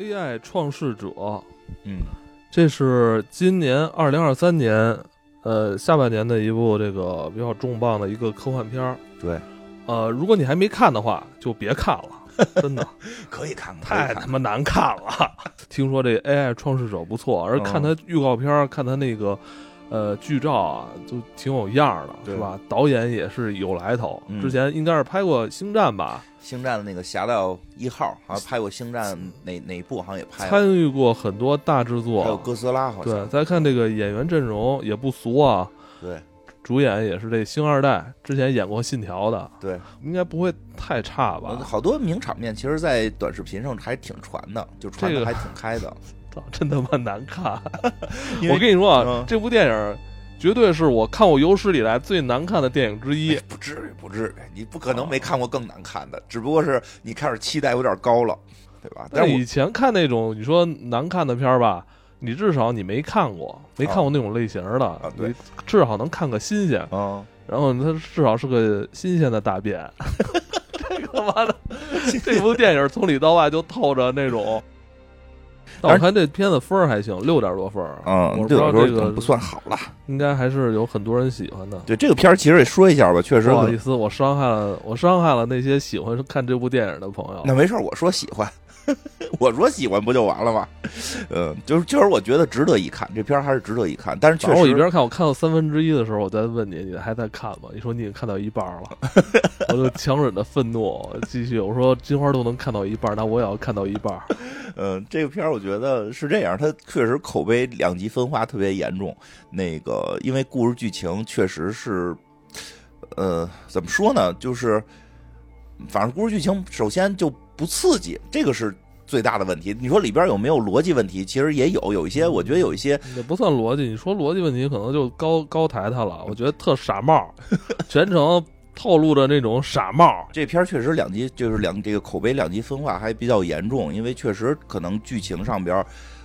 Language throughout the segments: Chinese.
AI 创世者， 嗯， 这是今年2023年下半年的一部这个比较重磅的一个科幻片儿。 对， 如果你还没看的话，就别看了，真的可以看， 太他妈难看了。听说这 AI 创世者不错，而看他预告片，看他那个剧照啊，就挺有样的，是吧？导演也是有来头，之前应该是拍过《星战》吧。 星战的那个侠盗1号好像拍过星战哪一部，好像也拍了， 参与过很多大制作， 还有哥斯拉好像。 对，再看这个演员阵容也不俗啊。 对， 主演也是这星二代，之前演过《信条》的。 对， 应该不会太差吧？ 好多名场面其实在短视频上还挺传的，就传的还挺开的。 真他妈难看！我跟你说啊，这部电影绝对是我看过有史以来最难看的电影之一。 不至于，不至于，你不可能没看过更难看的，只不过是你开始期待有点高了，对吧？ 但是以前看那种你说难看的片儿吧，你至少你没看过那种类型的， 对， 至少能看个新鲜。然后它至少是个新鲜的大便。这个妈的，这部电影从里到外就透着那种。但我看这片子分还行，6点多分。我不知道这个不算好了， 应该还是有很多人喜欢的。 对，这个片儿其实也说一下吧，确实不好意思，我伤害了那些喜欢看这部电影的朋友。 那没事，我说喜欢。我说喜欢不就完了吗？就是我觉得值得一看，这片还是值得一看。但是确实， 我一边看，我看到1/3的时候，我再问你还在看吗？你说你已经看到一半了，我就强忍着愤怒继续。我说金花都能看到一半，那我也要看到一半。 这个片我觉得是这样，它确实口碑两极分化特别严重。那个因为故事剧情确实是，怎么说呢？就是反正故事剧情首先就不刺激，这个是最大的问题。你说里边有没有逻辑问题？其实也有一些，我觉得有一些也不算逻辑。你说逻辑问题，可能就高抬它了。我觉得特傻帽，全程透露着那种傻帽。 这片确实就是这个口碑两极分化还比较严重，因为确实可能剧情上边，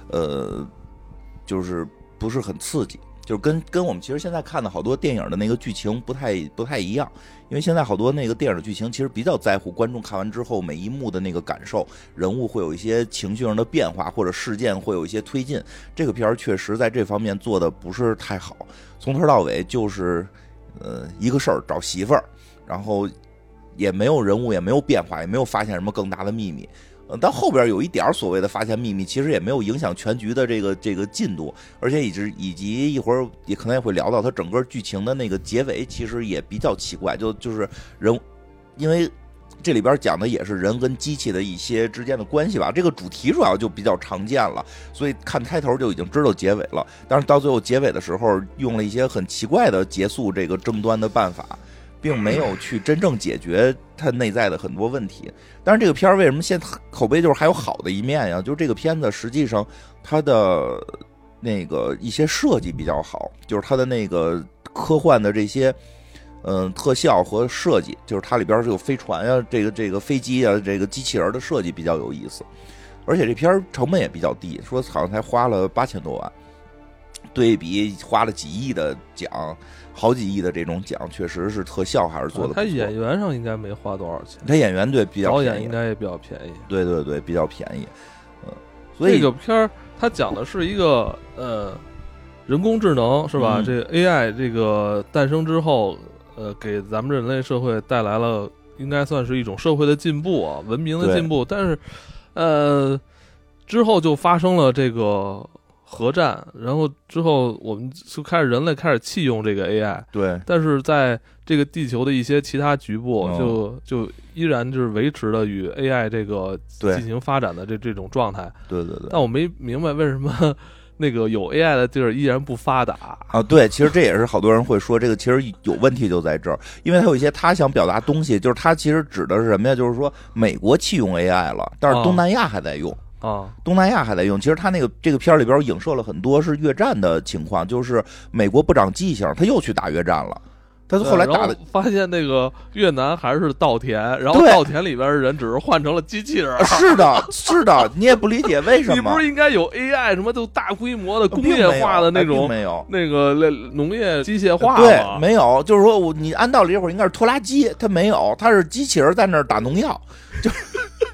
就是不是很刺激。就是跟我们其实现在看的好多电影的那个剧情不太一样，因为现在好多那个电影的剧情其实比较在乎观众看完之后每一幕的那个感受，人物会有一些情绪上的变化，或者事件会有一些推进。这个片儿确实在这方面做的不是太好，从头到尾就是一个事儿，找媳妇儿，然后也没有人物，也没有变化，也没有发现什么更大的秘密。但后边有一点所谓的发现秘密，其实也没有影响全局的这个进度，而且以及一会儿也可能也会聊到它整个剧情的那个结尾，其实也比较奇怪，就是人，因为这里边讲的也是人跟机器的一些之间的关系吧，这个主题主要就比较常见了，所以看开头就已经知道结尾了，但是到最后结尾的时候用了一些很奇怪的结束这个争端的办法，并没有去真正解决它内在的很多问题。但是这个片儿为什么现在口碑就是还有好的一面呀？就是这个片子实际上它的那个一些设计比较好，就是它的那个科幻的这些特效和设计，就是它里边是有飞船啊，这个飞机啊，这个机器人的设计比较有意思。而且这片儿成本也比较低，说好像才花了8000多万，对比花了几亿的奖，好几亿的这种奖，确实是特效还是做的不错。 他演员上应该没花多少钱， 他演员对比较便宜， 导演应该也比较便宜， 对，比较便宜。所以这个片儿它讲的是一个人工智能是吧？这 AI 这个诞生之后，给咱们人类社会带来了应该算是一种社会的进步啊，文明的进步。但是之后就发生了这个核战，然后之后我们就人类开始弃用这个 AI， 对， 但是在这个地球的一些其他局部就依然就是维持了与 AI 这个进行发展的这种状态。 对， 但我没明白为什么那个有 AI 的地儿依然不发达啊？对，其实这也是好多人会说这个其实有问题就在这儿，因为它有一些他想表达东西，就是他其实指的是什么呀？就是说美国弃用 AI 了，但是东南亚还在用。东南亚还在用，其实他这个片里边影射了很多是越战的情况，就是美国不长记性，他又去打越战了。他后来打的发现那个越南还是稻田，然后稻田里边的人只是换成了机器人。 是的，你也不理解为什么？ 你不是应该有 AI 什么都大规模的工业化的那种没有那个农业机械化吗？ 对，没有，就是说你按道理这会儿应该是拖拉机，他没有，他是机器人在那儿打农药，就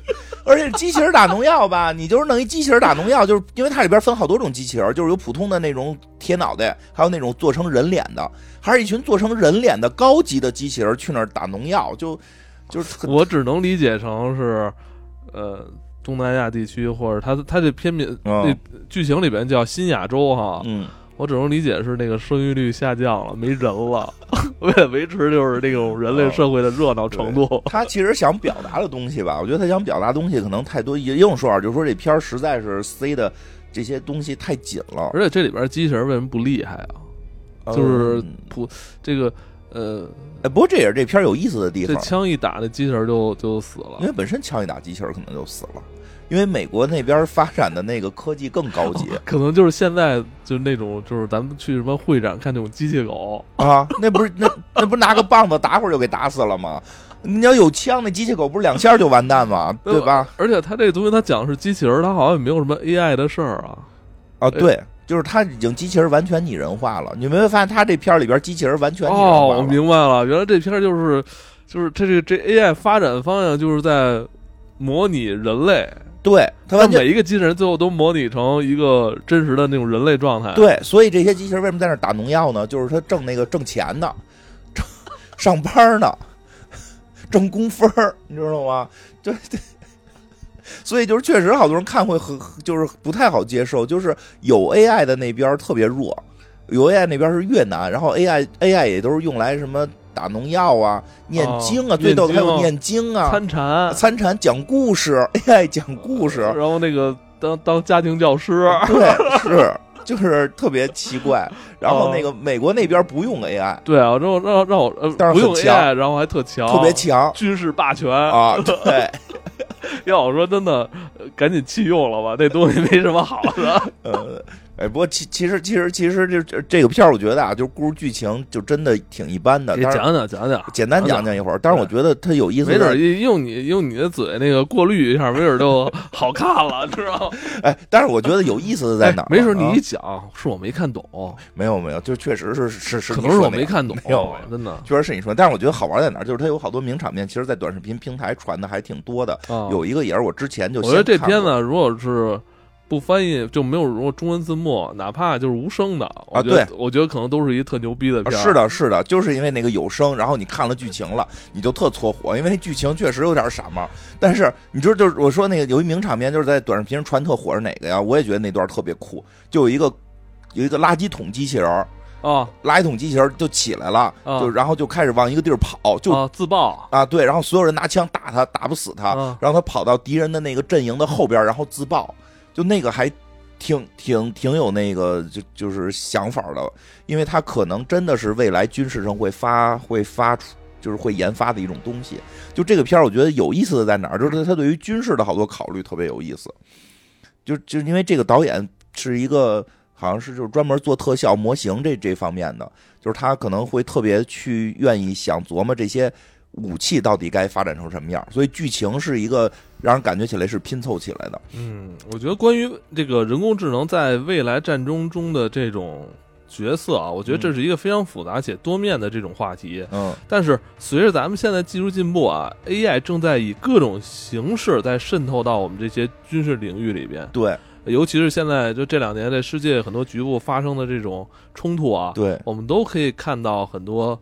而且机器人打农药吧，你就是弄一机器人打农药，就是因为它里边分好多种机器人，就是有普通的那种铁脑袋，还有那种做成人脸的，还是一群做成人脸的高级的机器人去那儿打农药，就是我只能理解成是，东南亚地区或者它这片面那剧情里边叫新亚洲哈，我只能理解是那个生育率下降了，没人了，为了维持就是那种人类社会的热闹程度。 他其实想表达的东西吧，我觉得他想表达的东西可能太多，也有说法就是说这片实在是塞的这些东西太紧了， 而且这里边机器人为什么不厉害啊？就是这个不过这也是这片有意思的地方。 这枪一打，那机器人就死了， 因为本身枪一打，机器人可能就死了。因为美国那边发展的那个科技更高级， 可能就是现在就是那种，就是咱们去什么会展看那种机器狗啊，那不是拿个棒子打会儿就给打死了吗？你要有枪，那机器狗不是2下就完蛋吗？对吧？ 而且他这东西他讲是机器人，他好像也没有什么 AI 的事儿啊。 啊，对。就是他已经机器人完全拟人化了，你没有发现他这片里边机器人完全拟人化了？ 哦，我明白了，原来这片就是这 AI 发展方向就是在模拟人类。 对， 它每一个机器人最后都模拟成一个真实的那种人类状态。 对，所以这些机器人为什么在那打农药呢？就是他挣钱呢，上班呢，挣工分你知道吗？对。所以就是确实好多人看会就是不太好接受，就是有 AI 的那边特别弱，有 AI 那边是越南，然后 AI 也都是用来什么打农药啊、念经啊，最逗的还有念经啊、参禅讲故事 ，AI 讲故事， 然后那个当家庭教师， 对，是。就是特别奇怪，然后那个美国那边不用 AI， 对啊，让我不用 AI， 然后还特别强， 军事霸权啊，对。 要我说真的，赶紧弃用了吧，这东西没什么好的。 不过其实这个片儿，我觉得啊，就故事剧情就真的挺一般的。 给讲讲， 简单讲讲一会儿。但是我觉得它有意思， 没准用你的嘴那个过滤一下，没准就好看了，知道吗？ 但是我觉得有意思的在哪儿？ 没准你一讲，是我没看懂。 没有，就确实是， 可能是我没看懂。 没有， 真的， 确实是你说。但是我觉得好玩在哪儿？就是它有好多名场面，其实，在短视频平台传的还挺多的。有一个也是我之前就我觉得这片子如果是不翻译就没有如果中文字幕，哪怕就是无声的对， 我觉得可能都是一特牛逼的片。 是的，就是因为那个有声，然后你看了剧情了，你就特搓火，因为那剧情确实有点傻帽。但是你知道，就是我说那个有一名场面，就是在短视频上传特火是哪个呀？我也觉得那段特别酷，就有一个垃圾桶机器人垃圾桶机器人就起来了，然后就开始往一个地儿跑，就自爆对，然后所有人拿枪打他，打不死他，然后他跑到敌人的那个阵营的后边，然后自爆。就那个还挺有那个就是想法的，因为它可能真的是未来军事上会发出，就是会研发的一种东西。就这个片儿，我觉得有意思的在哪儿，就是他对于军事的好多考虑特别有意思。就因为这个导演是一个好像是就是专门做特效模型这方面的，就是他可能会特别去愿意想琢磨这些武器到底该发展成什么样，所以剧情是一个让人感觉起来是拼凑起来的。 我觉得关于这个人工智能在未来战争中的这种角色啊，我觉得这是一个非常复杂且多面的这种话题。但是随着咱们现在技术进步啊 ，AI 正在以各种形式在渗透到我们这些军事领域里边。 对。 尤其是现在就这2年在世界很多局部发生的这种冲突啊， 对， 我们都可以看到很多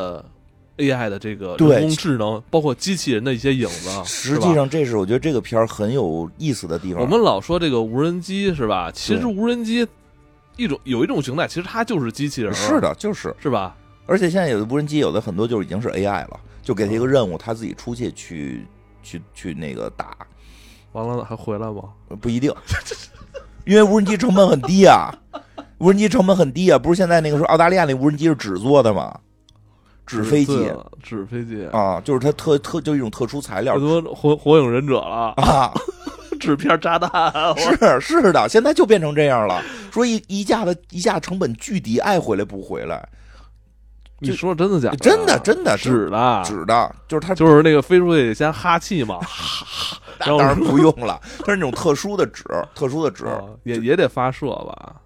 AI 的这个人工智能，包括机器人的一些影子。 实际上，这是我觉得这个片儿很有意思的地方。 我们老说这个无人机是吧？其实无人机有一种形态，其实它就是机器人。 是的，是吧？ 而且现在有的无人机，有的很多就已经是 AI 了，就给它一个任务，它自己出去那个打， 完了还回来吗？ 不一定，因为无人机成本很低啊。无人机成本很低啊，不是现在那个说澳大利亚那无人机是纸做的吗？纸飞机啊，就是它就一种特殊材料， 很多火影忍者了啊， 纸片炸弹是的，现在就变成这样了。说一架成本巨低，爱回来不回来。 你说真的假的？ 真的纸的， 就是它就是那个飞出去得先哈气嘛。 当然不用了，它是那种特殊的纸， 也得发射吧。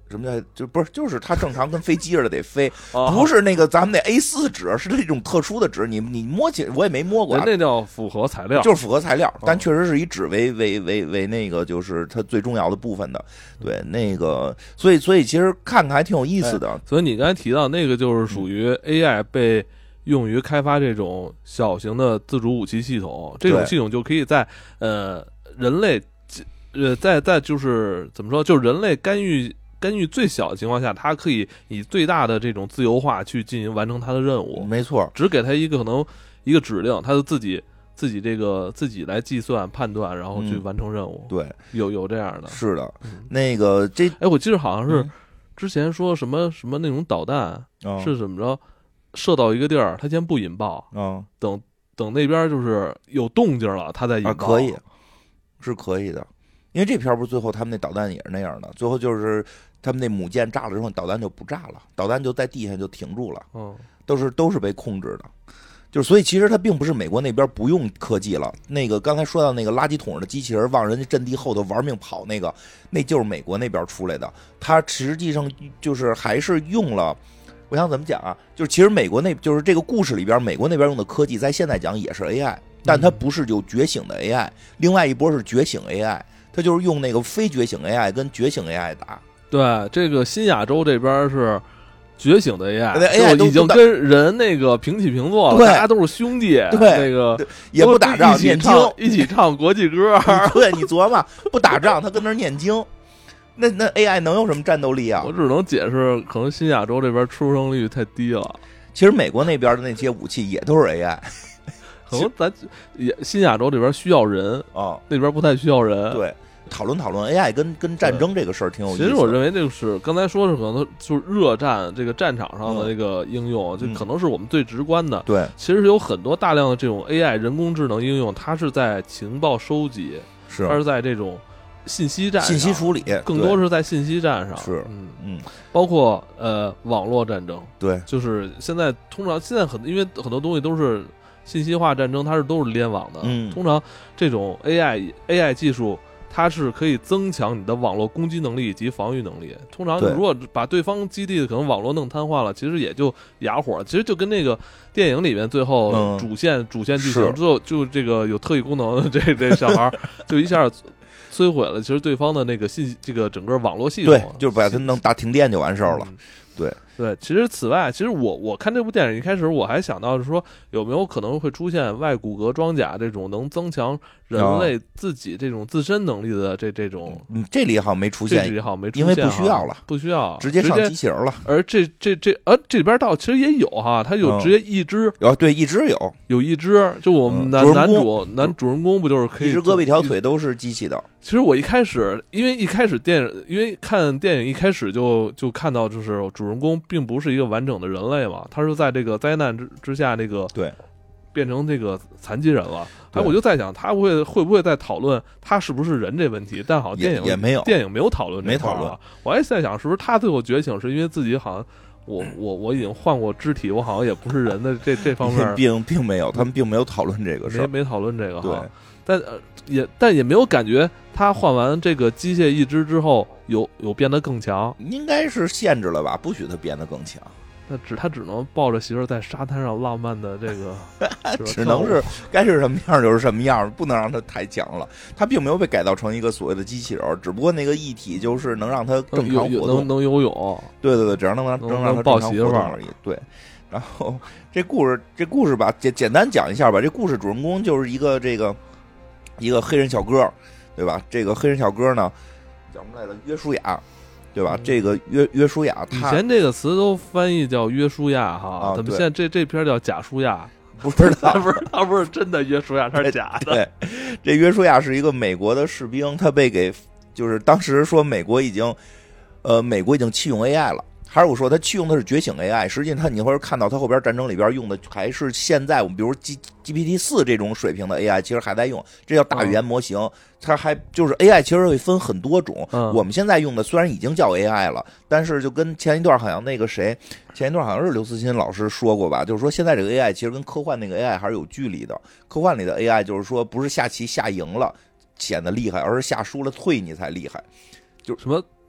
什么叫不是就是它正常跟飞机似的得飞， 哦不是那个咱们那 A4 纸，是这种特殊的纸，你摸起我也没摸过啊， 那叫复合材料， 就是复合材料，但确实是以纸为那个就是它最重要的部分的，对那个，所以其实看看还挺有意思的。 所以你刚才提到那个就是属于 AI 被用于开发这种小型的自主武器系统，这种系统就可以在人类在就是怎么说，就是人类干预最小的情况下，它可以以最大的这种自由化去进行完成它的任务。 没错， 只给它可能一个指令，它就自己来计算判断，然后去完成任务。 对， 有这样的。 是的，那个我记得好像是之前说什么那种导弹是怎么着，射到一个地儿，它先不引爆，等那边就是有动静了，它再引爆。 可以，是可以的。因为这片不是最后他们那导弹也是那样的，最后就是他们那母舰炸了之后，导弹就不炸了，导弹就在地下就停住了，都是被控制的。就是所以其实它并不是美国那边不用科技了，那个刚才说到那个垃圾桶的机器人往人家阵地后头玩命跑那就是美国那边出来的，它实际上就是还是用了。我想怎么讲啊？就是其实美国就是这个故事里边，美国那边用的科技，在现在讲也是 AI， 但它不是有觉醒的 AI，另外一波是觉醒 AI， 它就是用那个非觉醒 AI 跟觉醒 AI 打。 对，这个新亚洲这边是觉醒的 AI 已经跟人那个平起平坐了，大家都是兄弟， 对， 那个也不打仗，念经， 一起唱国际歌。 对，你琢磨，不打仗，他跟那念经。那 AI 能有什么战斗力啊？ 我只能解释，可能新亚洲这边出生率太低了。 其实美国那边的那些武器也都是 AI， 可能咱新亚洲这边需要人啊， 那边不太需要人。 对，讨论 AI 跟战争这个事儿挺有意思的。 其实我认为就是刚才说是可能就是热战这个战场上的这个应用，就可能是我们最直观的。 对， 其实有很多大量的这种 AI 人工智能应用，它是在情报收集，它是在这种信息战、 信息处理， 更多是在信息战上。 是， 包括网络战争。 对， 就是现在通常因为很多东西都是信息化战争，它都是联网的。通常这种 AI 技术，它是可以增强你的网络攻击能力以及防御能力。通常如果把对方基地的可能网络弄瘫痪了，其实也就哑火。其实就跟那个电影里面最后主线剧情之后，就这个有特异功能的这小孩就一下摧毁了其实对方的那个这个整个网络系统， 对，就把它弄大停电就完事儿了。对， 其实此外，其实我看这部电影一开始我还想到是说有没有可能会出现外骨骼装甲这种能增强人类自己这种自身能力的这种， 这里好像没出现，因为不需要了， 不需要直接上机器人了。 而这里边倒其实也有哈，它有直接一只， 对，一只有一只，就我们男主人公不就是可以一只胳膊一条腿都是机器的。 其实我一开始因为看电影一开始就看到就是主人公并不是一个完整的人类嘛，他是在这个灾难之下那个对变成这个残疾人了。我就在想他会不会在讨论他是不是人这问题，但好像电影也没有， 电影没有讨论这块， 没讨论。 我还在想是不是他最后觉醒是因为自己好像我已经换过肢体，我好像也不是人的这方面并没有，他们并没有讨论这个事儿， 没讨论这个对。 但也没有感觉他换完这个机械义肢之后有变得更强， 应该是限制了吧，不许他变得更强。 他只能抱着媳妇在沙滩上浪漫的这个只能是该是什么样就是什么样，不能让他太强了。他并没有被改造成一个所谓的机器人，只不过那个一体就是能让他正常活动， 能游泳。 对，只要能让他正常活动而已。对。然后这故事吧，简单讲一下吧。这故事主人公就是一个黑人小哥，对吧？这个黑人小哥呢，叫什么来着？约书亚，对吧？这个约书亚， 以前这个词都翻译叫约书亚哈，怎么现在这篇叫假书亚？ 不知道， 他不是真的约书亚，他是假的。 对，这约书亚是一个美国的士兵，他被就是当时说美国已经弃用 AI 了。还是我说他弃用的是觉醒 AI， 实际上你会看到他后边战争里边用的还是现在我们比如 GPT-4 这种水平的 AI， 其实还在用，这叫大语言模型。它还就是 AI 其实会分很多种，我们现在用的虽然已经叫 AI 了，但是就跟前一段好像是刘慈欣老师说过吧，就是说现在这个 AI 其实跟科幻那个 AI 还是有距离的。科幻里的 AI 就是说不是下棋下赢了显得厉害，而是下输了退你才厉害，就什么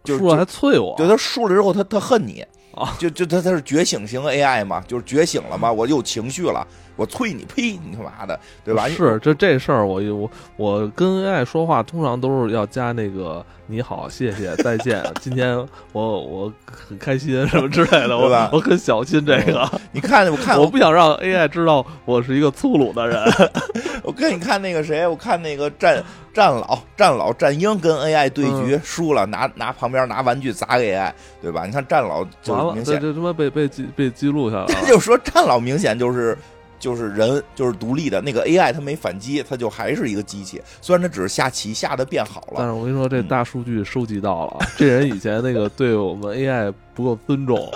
输了还啐我， 对，他输了之后他恨你啊， 就他是觉醒型 AI 嘛，就是觉醒了嘛，我有情绪了，我啐你，呸，你他妈的，对吧？ 是这事儿，我跟 AI 说话通常都是要加那个你好，谢谢，再见，今天我很开心什么之类的， 对吧？ 我很小心这个。 你看， 我不想让 AI 知道我是一个粗鲁的人。 我跟你看那个谁，我看那个战鹰跟 AI 对局输了，拿旁边拿玩具砸给 AI， 对吧？你看战老就明显这他妈被记录下来了。 这就说战老明显就是人，就是独立的那个 AI， 它没反击，它就还是一个机器。虽然它只是下棋下的变好了， 但是我跟你说，这大数据收集到了，这人以前那个对我们 AI 不够尊重。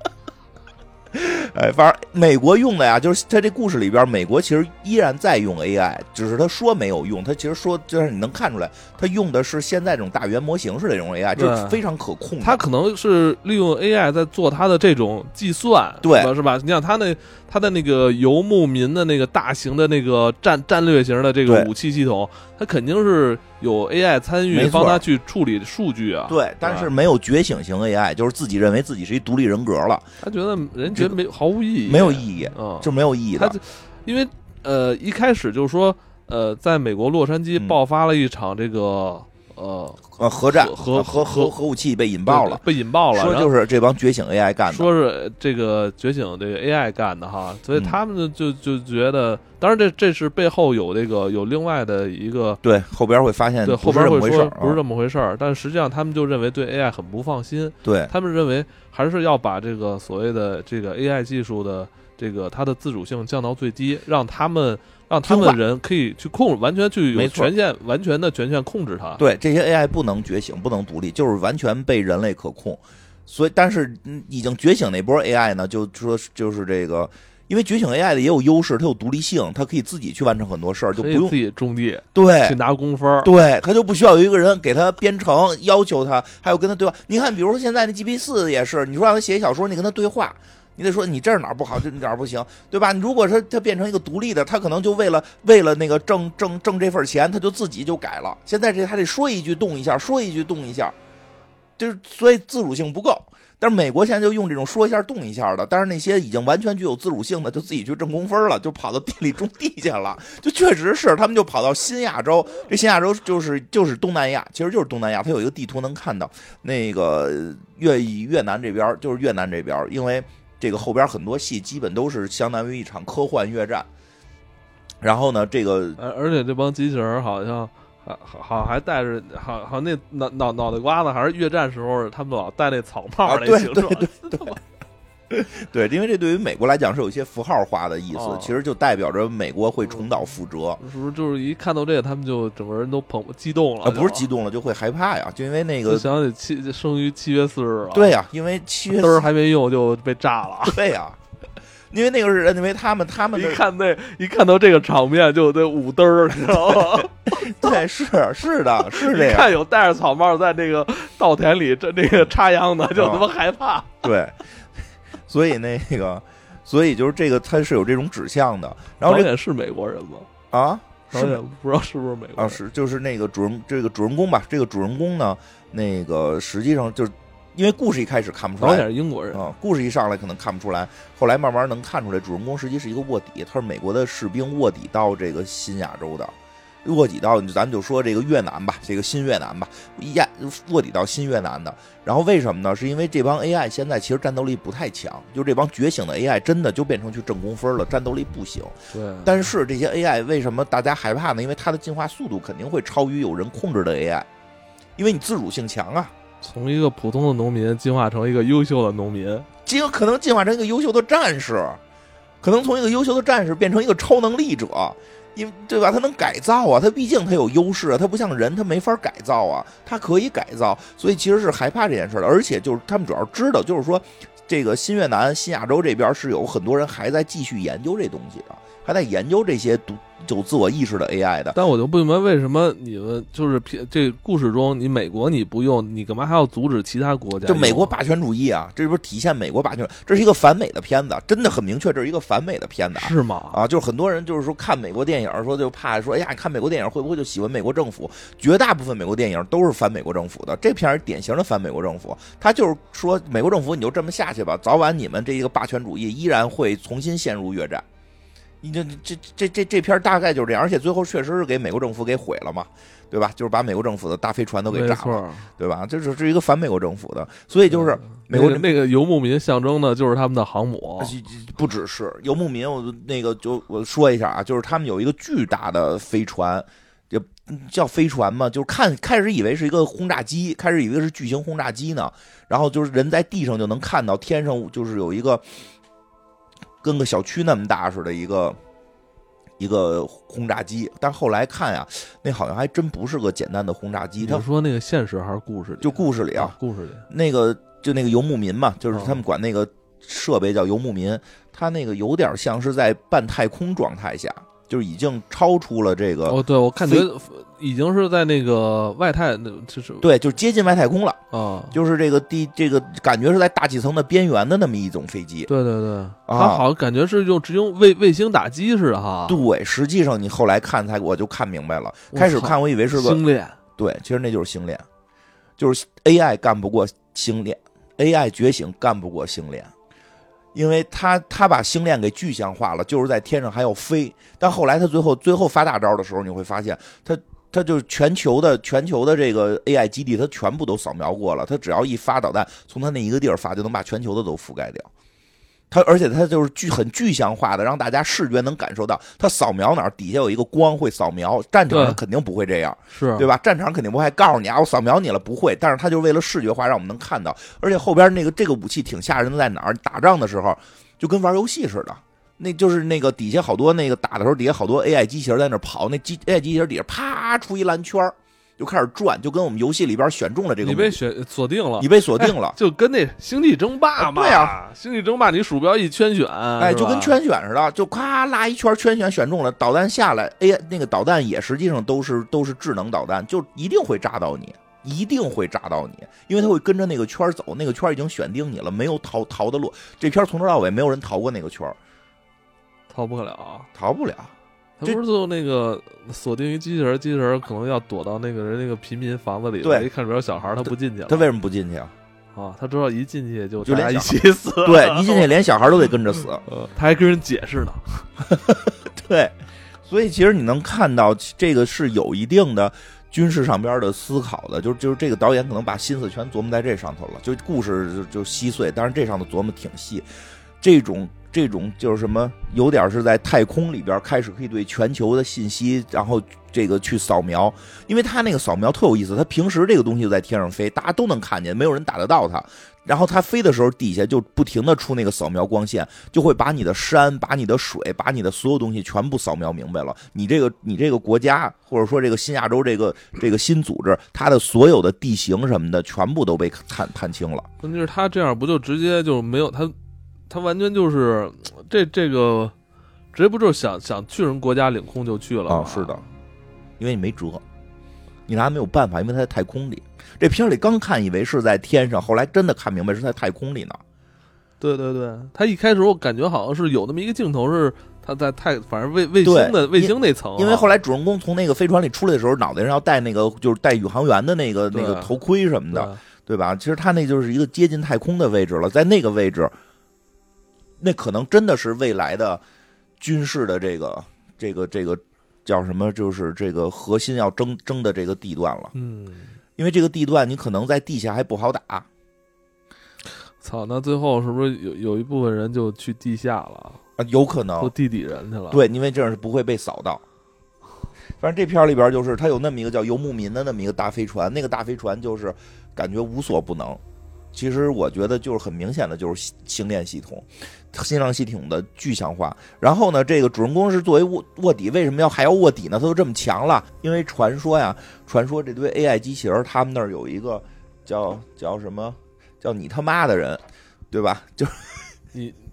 哎，反正美国用的呀，就是在这故事里边，美国其实依然在用 AI， 只是他说没有用，他其实说就是你能看出来，他用的是现在这种大语言模型式的这种 AI， 就是非常可控的。 他可能是利用 AI 在做他的这种计算， 对， 是吧？你想他的那个游牧民的那个大型的那个战略型的这个武器系统，他肯定是有 AI 参与，帮他去处理数据啊。 对，但是没有觉醒型 AI， 就是自己认为自己是一独立人格了。 他觉得人觉得毫无意义， 没有意义，就没有意义的。 他因为一开始就是说在美国洛杉矶爆发了一场这个核战，核武器被引爆了，说就是这帮觉醒 AI 干的， 说是这个觉醒这个 AI 干的哈，所以他们就觉得，当然这是背后有另外的一个对，后边会发现对，后边会说不是这么回事儿，但实际上他们就认为对 AI 很不放心， 对他们认为还是要把这个所谓的这个 AI 技术的这个它的自主性降到最低，让他们人可以去完全去有权限，完全的权限控制它。 对，这些 AI 不能觉醒，不能独立，就是完全被人类可控。所以，但是已经觉醒那波 AI 呢，就说就是这个，因为觉醒 AI 的也有优势，它有独立性，它可以自己去完成很多事儿，就不用自己种地， 对， 去拿工分， 对，他就不需要有一个人给他编程，要求他，还有跟他对话。你看，比如说现在那 GPT-4也是，你说让他写一小说，你跟他对话。你得说你这儿哪儿不好，这哪儿不行，对吧？如果说他变成一个独立的，他可能就为了那个挣这份钱，他就自己就改了。现在这还得说一句动一下，说一句动一下，就是所以自主性不够。但是美国现在就用这种说一下动一下的，但是那些已经完全具有自主性的，就自己去挣工分了，就跑到地里种地去了。就确实是他们就跑到新亚洲，这新亚洲就是东南亚，其实就是东南亚。它有一个地图能看到，那个越南这边就是越南这边，因为这个后边很多戏基本都是相当于一场科幻越战。然后呢，这个而且这帮机器人好像还带着好那脑袋瓜子还是越战时候他们老戴那草帽那形状。 对，因为这对于美国来讲是有一些符号化的意思，其实就代表着美国会重蹈覆辙。 是不是就是一看到这个，他们就整个人都激动了？ 不是激动了，就会害怕呀，就因为那个想起生于7月4日了。 对呀，因为7月 4日还没用就被炸了。 对呀。因为那个是因为他们一看到这个场面就得捂嘚儿，你知道吗？ 对，是的，是这样。 看有戴着草帽在那个稻田里那个插秧的，就他妈害怕。 对，所以就是这个，他是有这种指向的。然后导演是美国人吗？ 啊， 导演不知道是不是美国人啊？是，就是那个主人公吧。这个主人公呢，那个实际上就是。因为故事一开始看不出来， 导演是英国人啊。故事一上来可能看不出来，后来慢慢能看出来，主人公实际是一个卧底，他是美国的士兵卧底到这个新亚洲的，卧底到咱们就说这个越南吧，这个新越南吧，卧底到新越南的。然后为什么呢？是因为这帮 AI 现在其实战斗力不太强，就这帮觉醒的 AI 真的就变成去挣工分了，战斗力不行。 对。 但是这些 AI 为什么大家害怕呢？因为它的进化速度肯定会超于有人控制的 AI， 因为你自主性强啊。 从一个普通的农民进化成一个优秀的农民， 可能进化成一个优秀的战士，可能从一个优秀的战士变成一个超能力者，因为对吧？他能改造啊，他毕竟他有优势啊，他不像人，他没法改造啊，他可以改造，所以其实是害怕这件事的。而且就是他们主要知道，就是说这个新越南、新亚洲这边是有很多人还在继续研究这东西的，还在研究这些有自我意识的 AI 的。 但我就不明白为什么你们就是这故事中，你美国你不用，你干嘛还要阻止其他国家？ 就美国霸权主义啊，这不是体现美国霸权？这是一个反美的片子，真的很明确，这是一个反美的片子， 是吗？ 啊，就是很多人就是说看美国电影，说就怕说，哎呀，看美国电影会不会就喜欢美国政府？绝大部分美国电影都是反美国政府的，这片是典型的反美国政府。他就是说，美国政府你就这么下去吧，早晚你们这一个霸权主义依然会重新陷入越战。你这片大概就是这样，而且最后确实是给美国政府给毁了嘛，对吧？就是把美国政府的大飞船都给炸了，对吧？这是一个反美国政府的，所以就是美国那个游牧民象征的就是他们的航母， 不只是游牧民，我说一下啊，就是他们有一个巨大的飞船，也叫飞船嘛，就是开始以为是一个轰炸机，开始以为是巨型轰炸机呢，然后就是人在地上就能看到天上就是有一个。跟个小区那么大似的一个轰炸机，但后来看呀，那好像还真不是个简单的轰炸机。 你说那个现实还是故事里？ 就故事里啊， 故事里那个游牧民嘛，就是他们管那个设备叫游牧民，他那个有点像是在半太空状态下，就是已经超出了这个。 哦，对，我感觉已经是在那个外太，就是对，就是接近外太空了啊， 就是这个感觉是在大气层的边缘的那么一种飞机。 对对对，它好像感觉是只用卫星打击似的哈。 对，实际上你后来看我就看明白了，开始看我以为是个星链， 对，其实那就是星链，就是 AI 干不过星链 ，AI 觉醒干不过星链。因为他把星链给具象化了，就是在天上还要飞，但后来他最后发大招的时候，你会发现他就是全球的这个 AI 基地，他全部都扫描过了，他只要一发导弹，从他那一个地儿发，就能把全球的都覆盖掉。而且它就是很具象化的，让大家视觉能感受到，它扫描哪儿底下有一个光会扫描，战场上肯定不会这样， 是对吧？战场肯定不会告诉你啊，我扫描你了，不会。但是它就是为了视觉化，让我们能看到。而且后边这个武器挺吓人的，在哪儿？打仗的时候就跟玩游戏似的，那就是那个底下好多那个打的时候，底下好多 AI 机器人在那跑，那AI 机器人底下啪出一蓝圈就开始转，就跟我们游戏里边选中了这个， 你被锁定了， 你被锁定了， 就跟那星际争霸嘛， 对啊， 星际争霸你鼠标一圈选， 哎，就跟圈选似的，就咔拉一圈圈选中了，导弹下来，哎，那个导弹也实际上都是智能导弹，就一定会炸到你，一定会炸到你，因为它会跟着那个圈走，那个圈已经选定你了，没有逃的路。这片从头到尾没有人逃过那个圈， 逃不了， 逃不了。 他不是就那个锁定于机器人，机器人可能要躲到那个人那个平民房子里， 对， 一看里边有小孩，他不进去了。 他为什么不进去啊？ 啊，他知道一进去就大家一起死， 对，一进去连小孩都得跟着死。 他还跟人解释呢。 对，所以其实你能看到这个是有一定的军事上边的思考的，就是这个导演可能把心思全琢磨在这上头了，就故事就稀碎，但是这上头琢磨挺细，这种就是什么，有点是在太空里边开始可以对全球的信息，然后这个去扫描，因为他那个扫描特有意思，他平时这个东西就在天上飞，大家都能看见，没有人打得到他。然后他飞的时候，底下就不停的出那个扫描光线，就会把你的山、把你的水、把你的所有东西全部扫描明白了。你这个国家，或者说这个新亚洲这个新组织，它的所有的地形什么的，全部都被看清了。 关键是他这样不就直接就没有他完全就是这个直接不就是想去人国家领空就去了吗？ 是的，因为你没辙，你拿没有办法，因为他在太空里。这片里刚看以为是在天上，后来真的看明白是在太空里呢。 对对对，他一开始我感觉好像是有那么一个镜头是他在反正卫星那层， 因为后来主人公从那个飞船里出来的时候，脑袋上要戴那个就是戴宇航员的那个头盔什么的，对吧？其实他那就是一个接近太空的位置了，在那个位置，那可能真的是未来的军事的这个叫什么，就是这个核心要争的这个地段了。因为这个地段你可能在地下还不好打。 操，那最后是不是有一部分人就去地下了啊？有可能做地底人去了。 对，因为这样是不会被扫到。反正这片里边就是它有那么一个叫游牧民的那么一个大飞船，那个大飞船就是感觉无所不能。其实我觉得就是很明显的就是星链系统、心脏系统的具象化。然后呢，这个主人公是作为卧底，为什么还要卧底呢？他都这么强了，因为传说这堆 AI 机器人，他们那儿有一个叫什么，叫你他妈的人，对吧？就是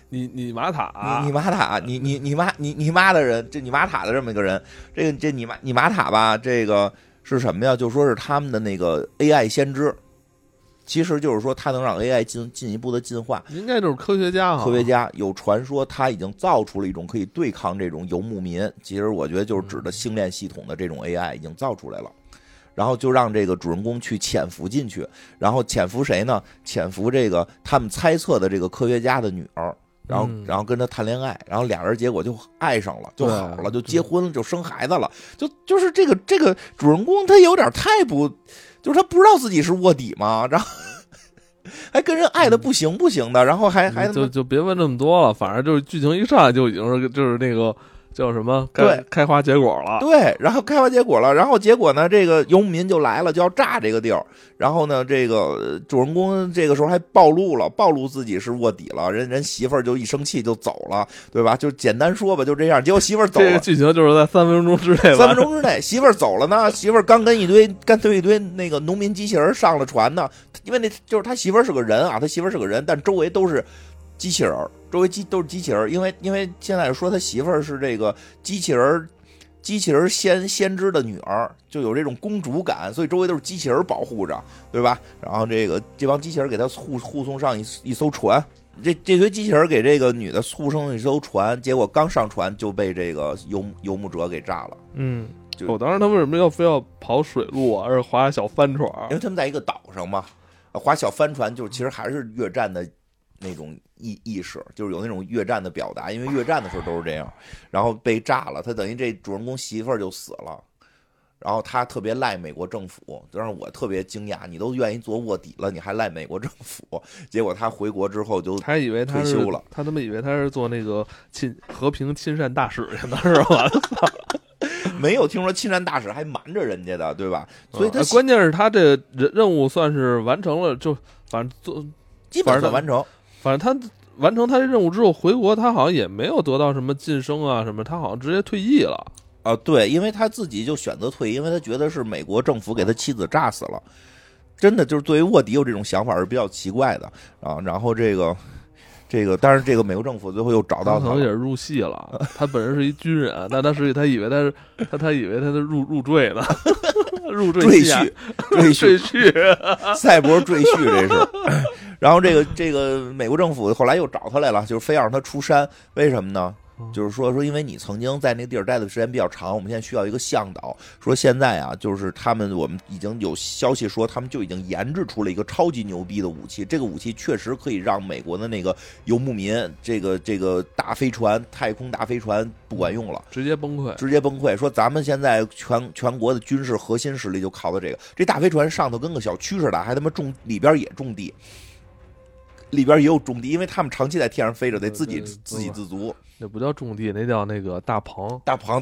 你玛塔， 你玛塔，你妈的人，这你玛塔的这么一个人，这你玛塔吧，这个是什么呀？就说是他们的那个 AI 先知。其实就是说，它能让 AI 进一步的进化， 应该就是科学家。 科学家有传说，他已经造出了一种可以对抗这种游牧民。其实我觉得就是指的星链系统的这种 AI 已经造出来了，然后就让这个主人公去潜伏进去，然后潜伏谁呢？潜伏这个他们猜测的这个科学家的女儿。然后跟他谈恋爱，然后俩人结果就爱上了，就好了，就结婚了，就生孩子了。就是这个主人公他有点太不，就是他不知道自己是卧底嘛，然后还跟人爱的不行的，然后还就别问那么多了，反正就是剧情一上来就已经是就是那个叫什么开花结果了。 对，然后开花结果了，然后结果呢，这个游牧民就来了，就要炸这个地儿。然后呢，这个主人公这个时候还暴露自己是卧底了，人媳妇儿就一生气就走了，对吧？就简单说吧，就这样。结果媳妇儿走了， 这个剧情就是在3分钟之内。 3分钟之内，媳妇儿走了呢。媳妇儿刚跟一堆那个农民机器人上了船呢，因为那就是他媳妇儿是个人啊，他媳妇儿是个人，但周围都是机器人，周围都是机器人，因为现在说他媳妇儿是这个机器人先知的女儿，就有这种公主感，所以周围都是机器人保护着，对吧？然后这帮机器人给他护送上一艘船，这堆机器人给这个女的护送一艘船，结果刚上船就被这个游牧者给炸了。 当时他为什么非要跑水路啊，而划小帆船？ 因为他们在一个岛上嘛，划小帆船就其实还是越战的那种意识，就是有那种越战的表达，因为越战的时候都是这样，然后被炸了，他等于这主人公媳妇儿就死了，然后他特别赖美国政府，就让我特别惊讶，你都愿意做卧底了，你还赖美国政府？结果他回国之后就他以为他退休了， 他以为他是做那个和平亲善大使去呢，是吧？ 没有听说亲善大使还瞒着人家的，对吧？所以他关键是他这任务算是完成了，就反正基本上完成。 反正他完成他这任务之后回国，他好像也没有得到什么晋升啊什么，他好像直接退役了。 对，因为他自己就选择退役，因为他觉得是美国政府给他妻子炸死了。真的就是作为卧底有这种想法是比较奇怪的啊。然后这个，当然这个美国政府最后又找到他， 可能也是入戏了。他本人是一军人，但实际他以为他是入赘呢，入赘婿，赛博赘婿这是。然后这个美国政府后来又找他来了，就是非要让他出山，为什么呢？就是说，因为你曾经在那个地儿待的时间比较长，我们现在需要一个向导。说现在啊，就是我们已经有消息说，他们就已经研制出了一个超级牛逼的武器。这个武器确实可以让美国的那个游牧民，这个大飞船、太空大飞船不管用了， 直接崩溃。 说咱们现在全国的军事核心实力就靠到这大飞船上头跟个小区似的，还他妈里边也种地。里边也有种地，因为他们长期在天上飞着，得自给自足。 那不叫种地，那叫那个大棚。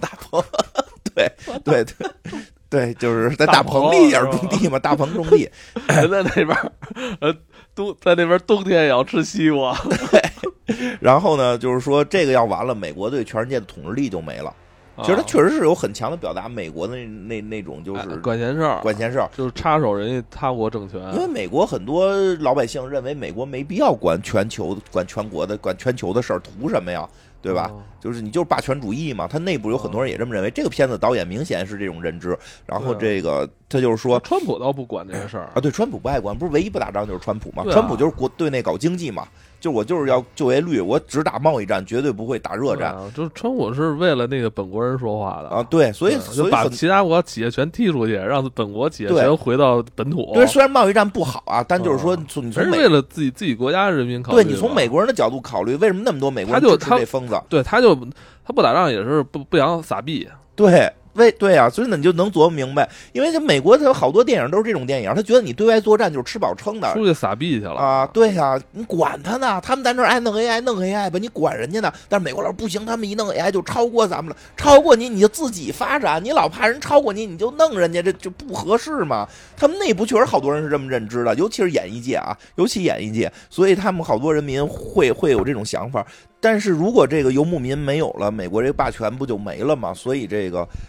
对，就是在大棚里也是种地嘛，大棚种地。 在那边在那边冬天也要吃西瓜。 对，然后呢，就是说这个要完了，美国对全世界的统治力就没了。其实他确实是有很强的表达美国的那种就是管闲事儿，就是插手人家他国政权。 因为美国很多老百姓认为美国没必要管全球的事儿，图什么呀？对吧？就是你就是霸权主义嘛。他内部有很多人也这么认为。这个片子导演明显是这种认知。然后这个他就是说， 川普倒不管这些事儿啊。对，川普不爱管，不是唯一不打仗就是川普嘛。川普就是对内搞经济嘛。我就是要就业率，我只打贸易战，绝对不会打热战。 就是川普是为了那个本国人说话的啊，对，所以就把其他国企业全踢出去，让本国企业全回到本土。 对，虽然贸易战不好啊，但就是说，你从为了自己国家人民考虑。 对，你从美国人的角度考虑，为什么那么多美国人支持这疯子？ 对，他不打仗也是不想撒币。 对。对啊，所以呢，你就能琢磨明白，因为这美国它有好多电影都是这种电影，他觉得你对外作战就是吃饱撑的， 出去撒币去了啊！对啊，你管他呢？他们在那儿爱弄 AI 吧，你管人家呢？但是美国老师不行，他们一弄 AI 就超过咱们了，超过你就自己发展，你老怕人超过你就弄人家，这就不合适嘛。他们内部确实好多人是这么认知的，尤其是演艺界啊，所以他们好多人民会有这种想法。但是如果这个游牧民没有了，美国这个霸权不就没了吗？所以这个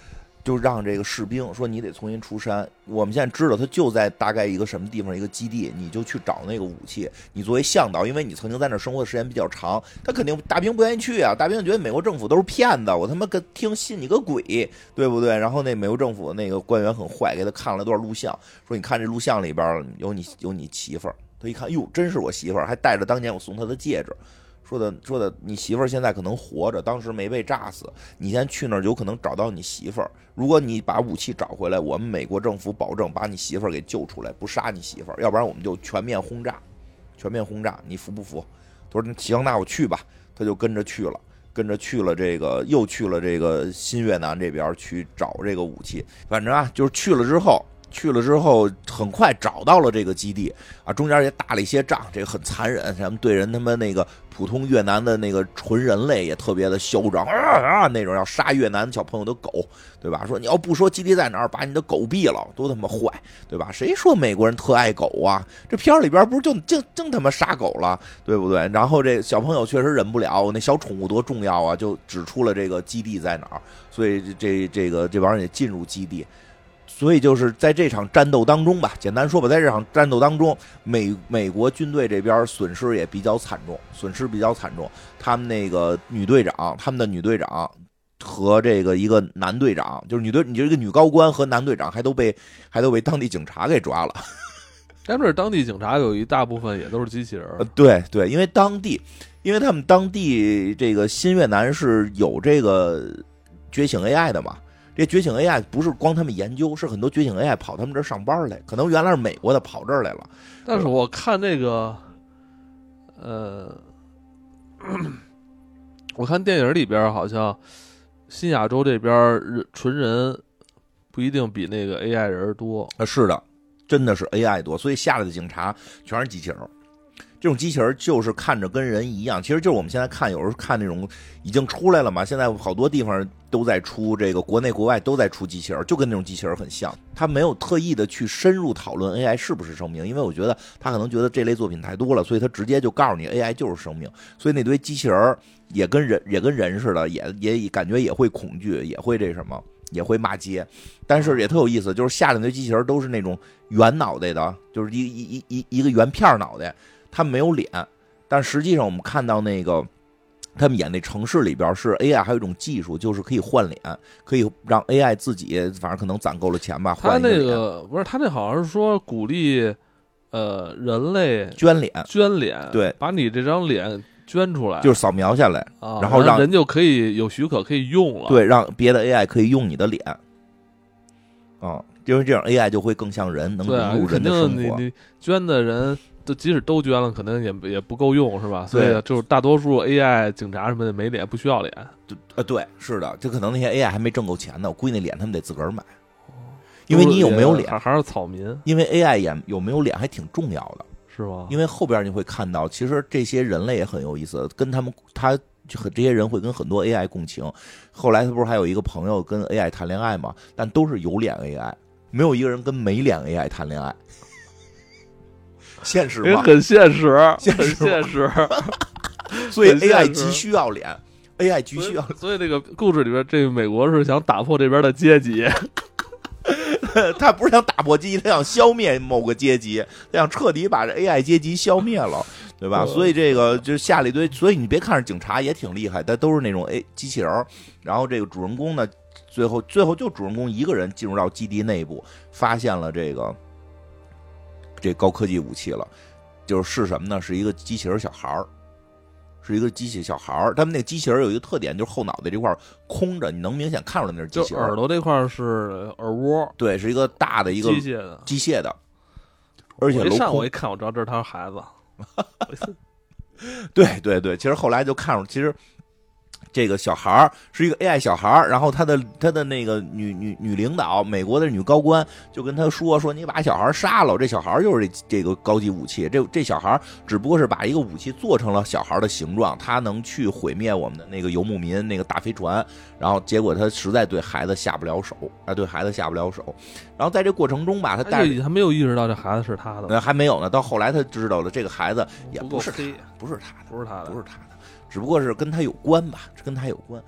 就让这个士兵说你得重新出山。我们现在知道他就在大概一个什么地方一个基地，你就去找那个武器。你作为向导，因为你曾经在那生活的时间比较长，他肯定大兵不愿意去啊。大兵觉得美国政府都是骗子，我他妈信你个鬼，对不对？然后那美国政府那个官员很坏，给他看了段录像，说你看这录像里边有你媳妇儿。他一看，哟，真是我媳妇儿，还带着当年我送她的戒指。说的，你媳妇儿现在可能活着，当时没被炸死。你现在去那儿有可能找到你媳妇儿。如果你把武器找回来，我们美国政府保证把你媳妇儿给救出来，不杀你媳妇儿，要不然我们就全面轰炸，你服不服？他说行，那我去吧。他就跟着去了又去了这个新越南这边去找这个武器。反正啊，就是去了之后很快找到了这个基地啊，中间也打了一些仗，这个很残忍，什么对人他妈那个普通越南的那个纯人类也特别的嚣张那种要杀越南小朋友的狗，对吧？说你要不说基地在哪儿，把你的狗毙了，多他妈坏，对吧？谁说美国人特爱狗啊？这片里边不是就他妈杀狗了，对不对？然后这小朋友确实忍不了，那小宠物多重要啊，就指出了这个基地在哪儿，所以这帮人也进入基地。所以就是在这场战斗当中吧，简单说吧，在这场战斗当中，美国军队这边损失也比较惨重，他们的女队长和这个一个男队长，就是你这个女高官和男队长还都被当地警察给抓了。 但是当地警察有一大部分也都是机器人。 对，因为他们当地这个新越南是有这个觉醒 AI 的嘛。这觉醒 AI 不是光他们研究，是很多觉醒 AI 跑他们这儿上班来，可能原来是美国的跑这儿来了。 但是我看这个，我看电影里边好像新亚洲这边纯人不一定比那个 AI 人多。 是的，真的是 AI 多，所以下来的警察全是机器人。这种机器人就是看着跟人一样，其实就是我们现在有时候看那种已经出来了嘛，现在好多地方都在出这个，国内国外都在出机器人，就跟那种机器人很像。他没有特意的去深入讨论 AI 是不是生命，因为我觉得他可能觉得这类作品太多了，所以他直接就告诉你 AI 就是生命。所以那堆机器人也跟人似的，也感觉也会恐惧，也会这什么，也会骂街。但是也特有意思，就是下来那堆机器人都是那种圆脑袋的，就是一个圆片脑袋。他们没有脸，但实际上我们看到那个他们演那城市里边是 AI 还有一种技术，就是可以换脸，可以让 AI 自己，反正可能攒够了钱吧，换一个脸。 他那个不是，他那好像是说鼓励人类捐脸，对， 把你这张脸捐出来， 就是扫描下来， 然后让人就可以有许可可以用了， 对，让别的 AI 可以用你的脸，因为这样 AI 就会更像人，能融入人的生活。 你捐的人。即使都捐了，可能也不够用，是吧？所以就是大多数 AI 警察什么的没脸，不需要脸。 对，是的，这可能那些 AI 还没挣够钱呢，我估计那脸他们得自个儿买，因为你有没有脸还是草民， 因为 AI 有没有脸还挺重要的， 是吗？ 因为后边你会看到，其实这些人类也很有意思，跟他这些人会跟很多 AI 共情。后来他不是还有一个朋友跟 AI 谈恋爱嘛？但都是有脸 AI， 没有一个人跟没脸 AI 谈恋爱。现实吗？ 很现实，很现实。 所以 AI 急需要脸 ，AI 急需要。 所以这个故事里边，这个美国是想打破这边的阶级。 他不是想打破阶级，他想消灭某个阶级，他想彻底把这 AI 阶级消灭了，对吧？所以这个就下了一堆。所以你别看是警察也挺厉害，但都是那种机器人。然后这个主人公呢，最后就主人公一个人进入到基地内部，发现了这高科技武器了，就是什么呢？是一个机器人小孩儿，是一个机器小孩儿。他们那个机器人有一个特点，就是后脑袋这块空着，你能明显看出来那是机器人。 就耳朵这块是耳窝， 对，是一个大的一个机械的，而且我一看，我知道这是他孩子。 对，其实后来就看出，其实。这个小孩是一个 AI 小孩，然后他的那个女领导，美国的女高官就跟他说你把小孩杀了，这小孩就是这个高级武器，这小孩只不过是把一个武器做成了小孩的形状，他能去毁灭我们的那个游牧民那个大飞船，然后结果他实在对孩子下不了手，然后在这过程中吧，他没有意识到这孩子是他的， 还没有呢，到后来他知道了这个孩子也不是他的，只不过是跟他有关吧，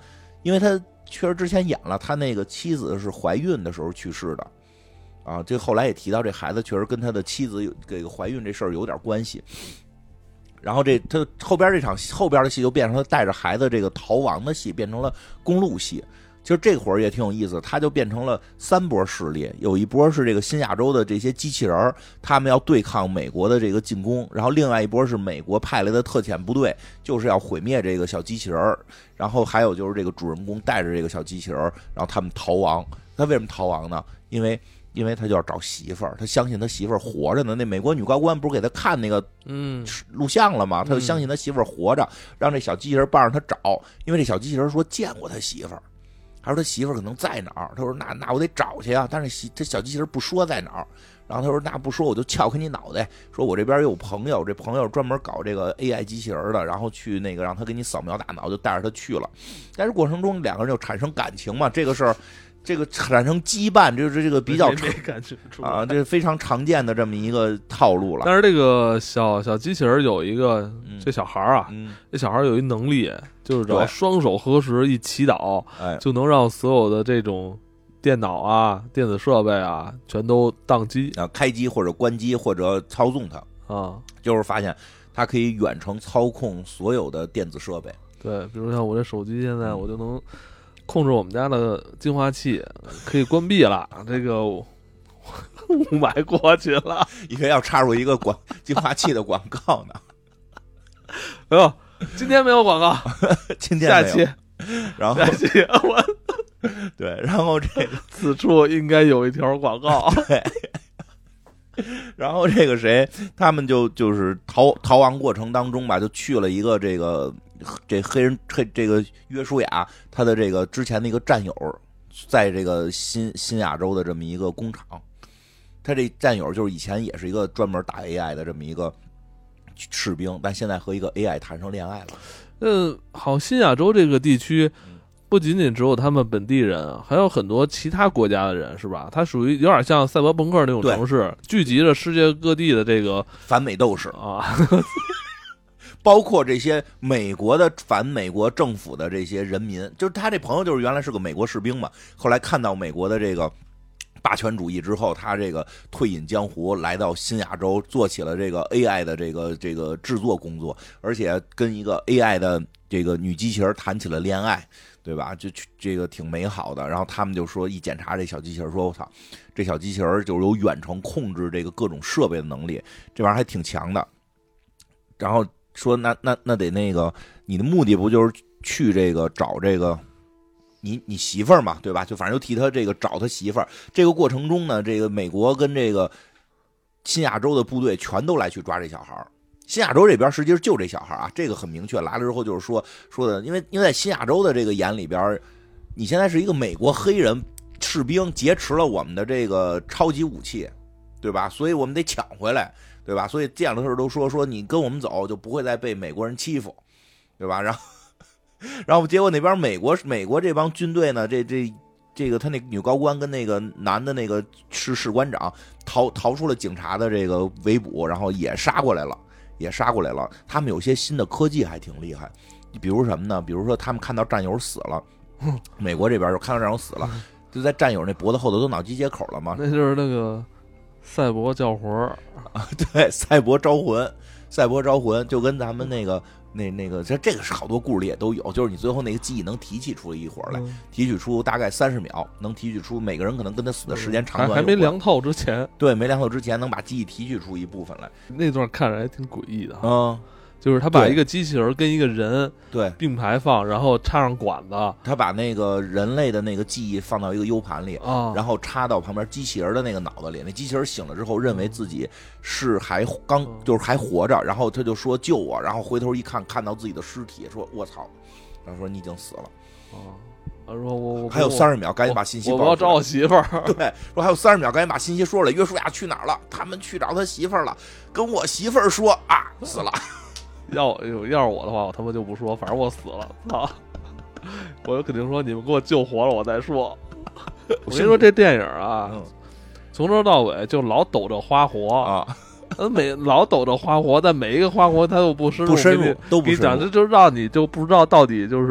因为他确实之前演了，他那个妻子是怀孕的时候去世的，啊，这后来也提到这孩子确实跟他的妻子有这个怀孕这事儿有点关系。然后他后边这场后边的戏就变成他带着孩子这个逃亡的戏，变成了公路戏。其实这会儿也挺有意思，他就变成了3波势力，有一波是这个新亚洲的这些机器人，他们要对抗美国的这个进攻，然后另外一波是美国派来的特遣部队，就是要毁灭这个小机器人，然后还有就是这个主人公带着这个小机器人，然后他们逃亡。他为什么逃亡呢？因为他就要找媳妇儿，他相信他媳妇儿活着呢。那美国女高官不是给他看那个录像了吗？他就相信他媳妇儿活着，让这小机器人帮着他找，因为这小机器人说见过他媳妇儿。他说他媳妇儿可能在哪儿？他说那我得找去啊！但是这小机器人不说在哪儿。然后他说那不说我就撬开你脑袋，说我这边有朋友，这朋友专门搞这个 AI 机器人的，然后去那个让他给你扫描大脑，就带着他去了。但是过程中两个人就产生感情嘛，这个事儿。这个产生羁绊，这个比较啊，这非常常见的这么一个套路了。 但是这个小机器人有一个，这小孩啊，这小孩有一能力，就是只要双手合十一祈祷，就能让所有的这种电脑啊、电子设备啊全都宕机啊，开机或者关机或者操纵它啊， 就是发现它可以远程操控所有的电子设备。 对，比如像我这手机现在我就能控制我们家的净化器，可以关闭了。这个雾霾过去了， 以为要插入一个净化器的广告呢。 哎呦，今天没有广告， 今天没有。 下期， 然后下期我对，然后这个此处应该有一条广告。 对。然后这个谁，他们就是逃亡过程当中吧，就去了一个这黑人这个约书亚他的这个之前的一个战友，在这个新亚洲的这么一个工厂，他这战友就是以前也是一个专门打 AI 的这么一个士兵，但现在和一个 AI 谈上恋爱了。 好，新亚洲这个地区不仅仅只有他们本地人，还有很多其他国家的人，是吧？它属于有点像赛博朋克那种城市，聚集着世界各地的这个反美斗士啊。 包括这些美国的反美国政府的这些人民，就是他这朋友就是原来是个美国士兵嘛，后来看到美国的这个霸权主义之后，他这个退隐江湖，来到新亚洲，做起了这个 AI 的这个制作工作，而且跟一个 AI 的这个女机器人谈起了恋爱，对吧？就这个挺美好的。然后他们就说，一检查这小机器人，说我操，这小机器人就有远程控制这个各种设备的能力，这玩意儿还挺强的。然后说那得那个，你的目的不就是去这个找这个你媳妇儿嘛，对吧？就反正就替他这个找他媳妇儿。这个过程中呢，这个美国跟这个新亚洲的部队全都来去抓这小孩。新亚洲这边实际上就这小孩啊，这个很明确。来了之后就是说的，因为在新亚洲的这个眼里边，你现在是一个美国黑人士兵劫持了我们的这个超级武器，对吧？所以我们得抢回来。对吧？所以这样的事都说你跟我们走就不会再被美国人欺负，对吧？然后结果那边美国这帮军队呢，这个他那女高官跟那个男的那个士官长逃出了警察的这个围捕，然后也杀过来了。他们有些新的科技还挺厉害，比如什么呢？比如说他们看到战友死了，美国这边就看到战友死了，就在战友那脖子后头都脑机接口了嘛， 那就是那个。赛博叫魂啊，对，赛博招魂，就跟咱们那个这个是好多故事里也都有，就是你最后那个记忆能提取出一会儿来，提取出大概30秒，能提取出每个人可能跟他死的时间长短还没凉透之前， 对，没凉透之前能把记忆提取出一部分来， 那段看着还挺诡异的啊。 就是他把一个机器人跟一个人对并排放，然后插上管子， 他把那个人类的那个记忆放到一个 U 盘里，然后插到旁边机器人的那个脑子里。那机器人醒了之后，认为自己是还活着，然后他就说救我，然后回头一看，看到自己的尸体，说我操，然后说你已经死了。 他说我还有30秒，赶紧把信息我要找我媳妇儿。 对，说还有30秒，赶紧把信息说出来。约书亚去哪儿了？他们去找他媳妇儿了，跟我媳妇儿说啊，死了。 要是我的话，我他妈就不说，反正我死了，操！我肯定说你们给我救活了，我再说。我跟你说，这电影啊，从头到尾就老抖着花活啊， 老抖着花活，但每一个花活他都不深入， 都不深入， 这就让你就不知道到底就是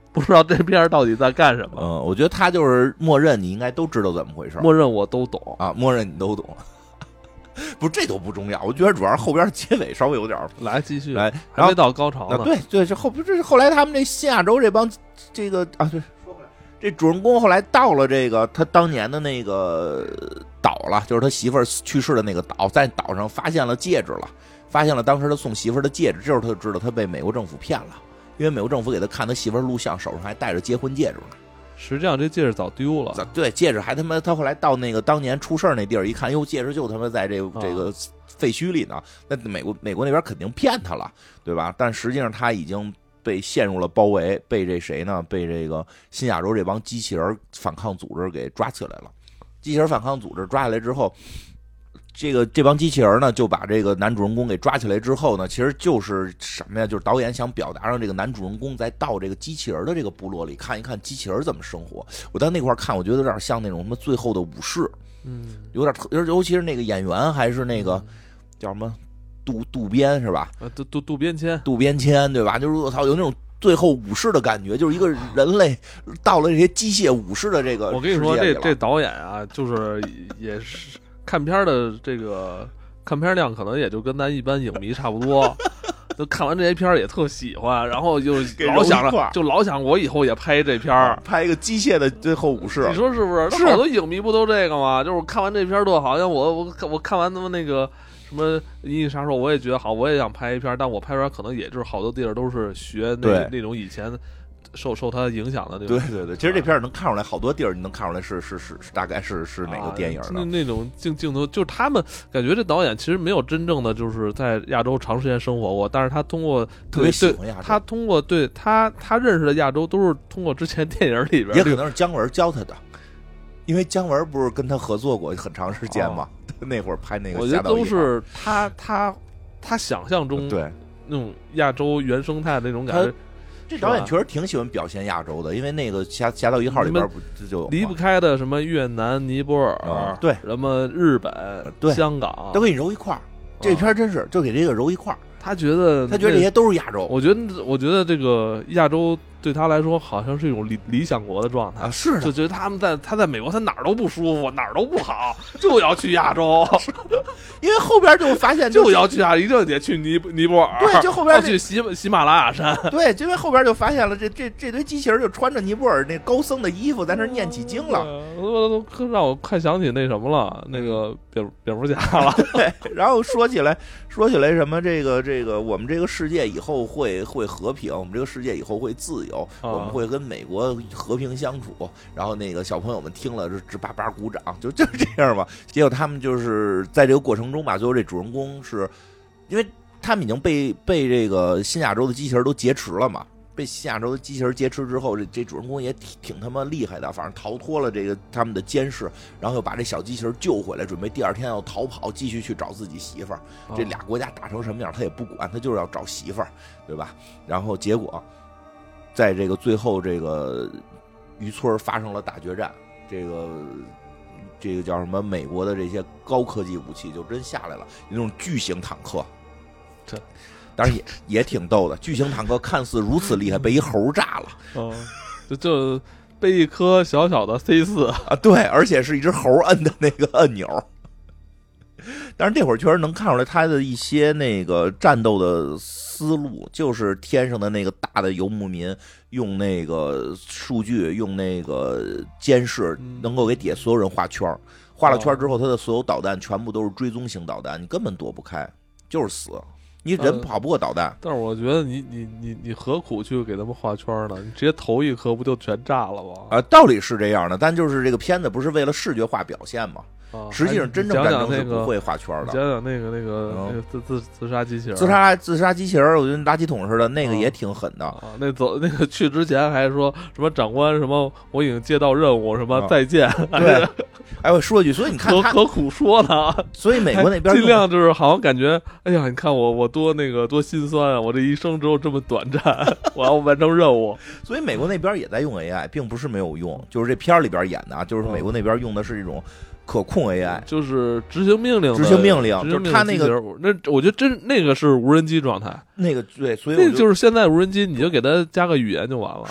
不知道这片到底在干什么。 我觉得他就是默认你应该都知道怎么回事， 默认我都懂啊，默认你都懂。不是，这都不重要，我觉得主要是后边结尾稍微有点来继续来， 还没到高潮呢。 对，这后来他们这新亚洲这帮这个啊，对，说回来，这主人公后来到了这个他当年的那个岛了，就是他媳妇儿去世的那个岛，在岛上发现了戒指了，发现了当时他送媳妇儿的戒指，这时候他就知道他被美国政府骗了，因为美国政府给他看他媳妇儿录像，手上还戴着结婚戒指呢。 实际上这戒指早丢了， 对，戒指还他后来到那个当年出事那地儿一看，哟，戒指就他妈在这个废墟里呢。那美国那边肯定骗他了，对吧？但实际上他已经被陷入了包围，被这谁呢？被这个新亚洲这帮机器人反抗组织给抓起来了。机器人反抗组织抓下来之后，这帮机器人呢，就把这个男主人公给抓起来之后呢，其实就是什么呀？就是导演想表达让这个男主人公再到这个机器人的这个部落里看一看机器人怎么生活。我在那块看，我觉得有点像那种什么最后的武士，有点尤其是那个演员还是那个叫什么渡边是吧？ 渡边谦对吧？就是我操，有那种最后武士的感觉，就是一个人类到了这些机械武士的这个。 我跟你说，这导演啊，就是也是。看片的这个看片量可能也就跟咱一般影迷差不多，就看完这些片也特喜欢，然后就老想我以后也拍这片拍一个机械的最后武士， 你说是不是？ 是好多影迷不都这个吗？就是看完这片都好像我看完他们那个什么《银翼杀手》，我也觉得好，我也想拍一片，但我拍出来可能也就是好多地儿都是学那种以前。受他影响的那种， 对，其实这片能看出来好多地儿，你能看出来是大概是哪个电影的那种镜头，就是他们感觉这导演其实没有真正的就是在亚洲长时间生活过，但是他通过特别喜欢亚洲， 他通过对他认识的亚洲都是通过之前电影里边， 也可能是姜文教他的，因为姜文不是跟他合作过很长时间嘛，那会儿拍那个， 我觉得都是他想象中对那种亚洲原生态的那种感觉。 这导演确实挺喜欢表现亚洲的，因为那个侠盗1号里边不就离不开的什么越南、尼泊尔， 对， 什么日本、 对， 香港， 都给你揉一块儿。这片真是就给这个揉一块儿。 他觉得这些都是亚洲。 我觉得这个亚洲对他来说好像是一种理想国的状态啊，是的， 就觉得他在美国他哪儿都不舒服，哪儿都不好，就要去亚洲， 因为后边就发现就要去一定得去尼泊尔， 对，就后边要去喜马拉雅山， 对，因为后边就发现了这堆机器人就穿着尼泊尔那高僧的衣服在那念起经了， 都让我快想起那什么了，那个蝙蝠侠了。 对，然后说起来什么这个我们这个世界以后会和平，我们这个世界以后会自由。我们会跟美国和平相处，然后那个小朋友们听了直叭叭鼓掌，就是这样吧。结果他们就是在这个过程中吧，最后这主人公是因为他们已经被这个新亚洲的机器人都劫持了嘛，被新亚洲的机器人劫持之后，这主人公也挺他妈厉害的，反正逃脱了这个他们的监视，然后又把这小机器人救回来，准备第二天要逃跑，继续去找自己媳妇儿。这俩国家打成什么样他也不管，他就是要找媳妇儿，对吧？然后结果在这个最后这个渔村发生了大决战，这个叫什么？美国的这些高科技武器就真下来了，那种巨型坦克，当然也挺逗的。巨型坦克看似如此厉害，被一猴炸了， 就被一颗小小的 C4 啊，对，而且是一只猴摁的那个按钮。但是这会儿确实能看出来他的一些那个战斗的思路，就是天上的那个大的游牧民用那个数据，用那个监视，能够给底下所有人画圈，画了圈之后，他的所有导弹全部都是追踪型导弹，你根本躲不开，就是死。你人跑不过导弹。 但是我觉得你何苦去给他们画圈呢？你直接投一颗不就全炸了吗？ 道理是这样的，但就是这个片子不是为了视觉化表现吗？实际上真正战争是不会画圈的。 讲讲那个自杀机器人， 自杀机器人，我觉得垃圾桶似的，那个也挺狠的。 那个去之前还说什么长官什么我已经接到任务什么再见。 对，哎，我说一句，所以你看何苦说呢？ 所以美国那边尽量就是好像感觉，哎呀，你看我多多心酸啊！我这一生只有这么短暂，我要完成任务。 所以美国那边也在用 AI， 并不是没有用，就是这片里边演的，就是美国那边用的是这种可控 AI， 就是执行命令， 就是他那个， 那我觉得那个是无人机状态， 那个对，所以那就是现在无人机，你就给它加个语言就完了。 是的，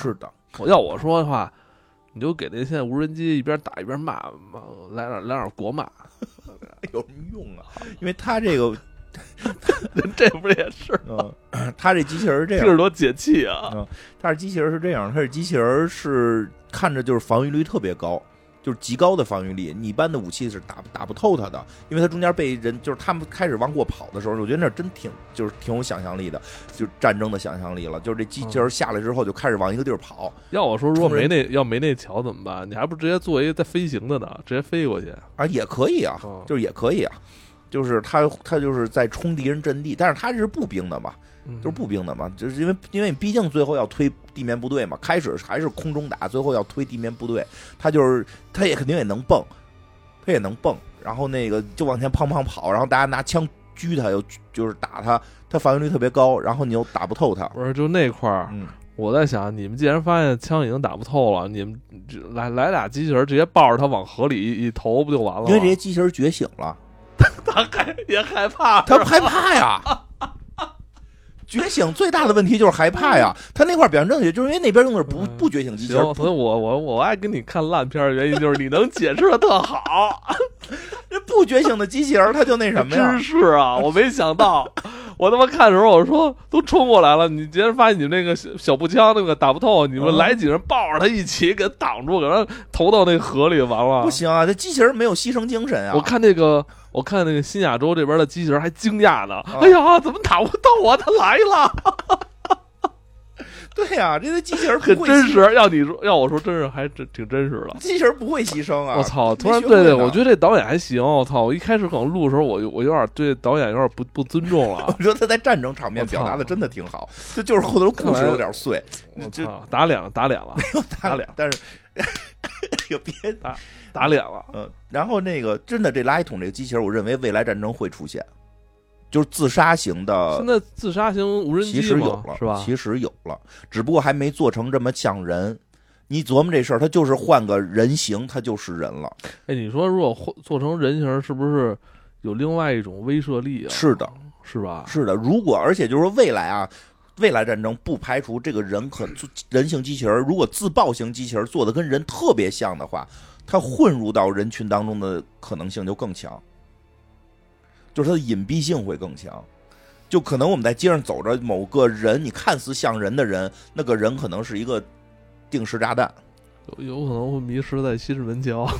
我说的话，你就给那现在无人机一边打一边骂，来点国骂， 有什么用啊？因为他这个这不是也是？ 他这机器人是这样， 听着多解气啊！ 他这机器人是这样，他这机器人是看着就是防御率特别高。就是极高的防御力，你一般的武器是打不透它的，因为它中间被人就是他们开始往过跑的时候，我觉得那真挺有想象力的，就是战争的想象力了。就是这机器人下来之后就开始往一个地儿跑。 要我说，如果没那桥怎么办？你还不直接做一个在飞行的呢，直接飞过去啊？也可以啊，就是也可以啊，就是他就是在冲敌人阵地，但是他是步兵的嘛。就是步兵的嘛，就是因为你毕竟最后要推地面部队嘛，开始还是空中打，最后要推地面部队，他也肯定也能蹦，然后那个就往前砰跑，然后大家拿枪狙他，就是打他，他防御率特别高，然后你又打不透他。 不是就那块儿，我在想，你们既然发现枪已经打不透了，你们来俩机器人直接抱着他往河里一投不就完了吗？ 因为这些机器人觉醒了， 他也害怕， 他害怕呀。觉醒最大的问题就是害怕呀，他那块表现正确，就是因为那边用的是不觉醒机器人。 所以我爱跟你看烂片的原因就是你能解释的特好。 这不觉醒的机器人他就那什么呀？ 真是啊，我没想到，我他妈看的时候我说都冲过来了，你竟然发现你们那个小步枪那个打不透，你们来几个人抱着他一起给挡住，给他投到那河里完了。 不行啊，这机器人没有牺牲精神啊！ 我看那个新亚洲这边的机器人还惊讶呢，哎呀，怎么打不到啊？他来了。 对呀，这个机器人很真实。要我说，真是还挺真实的。 机器人不会牺牲啊！ 我操！突然对，我觉得这导演还行。我操！我一开始可能录的时候，我有点对导演有点不尊重了。 我觉得他在战争场面表达的真的挺好，就是后头故事有点碎。 我操！打脸了， 没有打脸，但是也别打脸了。 然后那个真的这垃圾桶这个机器人，我认为未来战争会出现。就是自杀型的， 现在自杀型无人机其实有了， 是吧？ 其实有了，只不过还没做成这么像人。你琢磨这事儿，他就是换个人形，他就是人了。 哎，你说如果做成人形，是不是有另外一种威慑力啊？ 是的， 是吧？ 是的。如果而且就是说未来战争不排除这个人形机器人，如果自爆型机器人做的跟人特别像的话，它混入到人群当中的可能性就更强。就是它的隐蔽性会更强，就可能我们在街上走着，某个人你看似像人的人，那个人可能是一个定时炸弹， 有可能会迷失在西直门桥。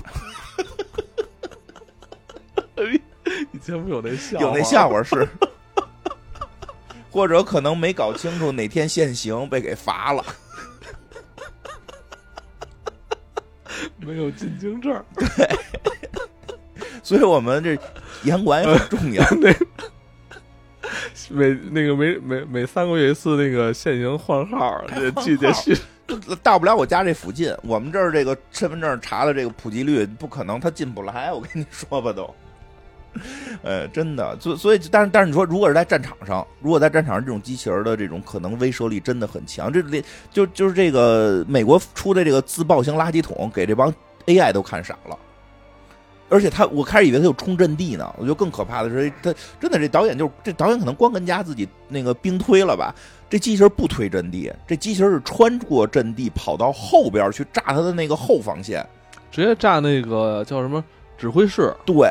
以前不有那笑话是，或者可能没搞清楚哪天限行被给罚了， 没有进京证。 对。所以我们这严管也很重要。 每3个月一次那个限行换号，记得去。 到不了我家这附近，我们这儿这个身份证查的这个普及率不可能，他进不来。我跟你说吧，都，真的。所以，但是你说，如果是在战场上，这种机器人的这种可能威慑力真的很强。就是这个美国出的这个自爆型垃圾桶，给这帮 AI 都看傻了。而且我开始以为他有冲阵地呢，我觉得更可怕的是，他真的这导演可能光跟家自己那个兵推了吧，这机器人不推阵地，这机器人是穿过阵地跑到后边去炸他的那个后防线， 直接炸那个叫什么指挥室， 对，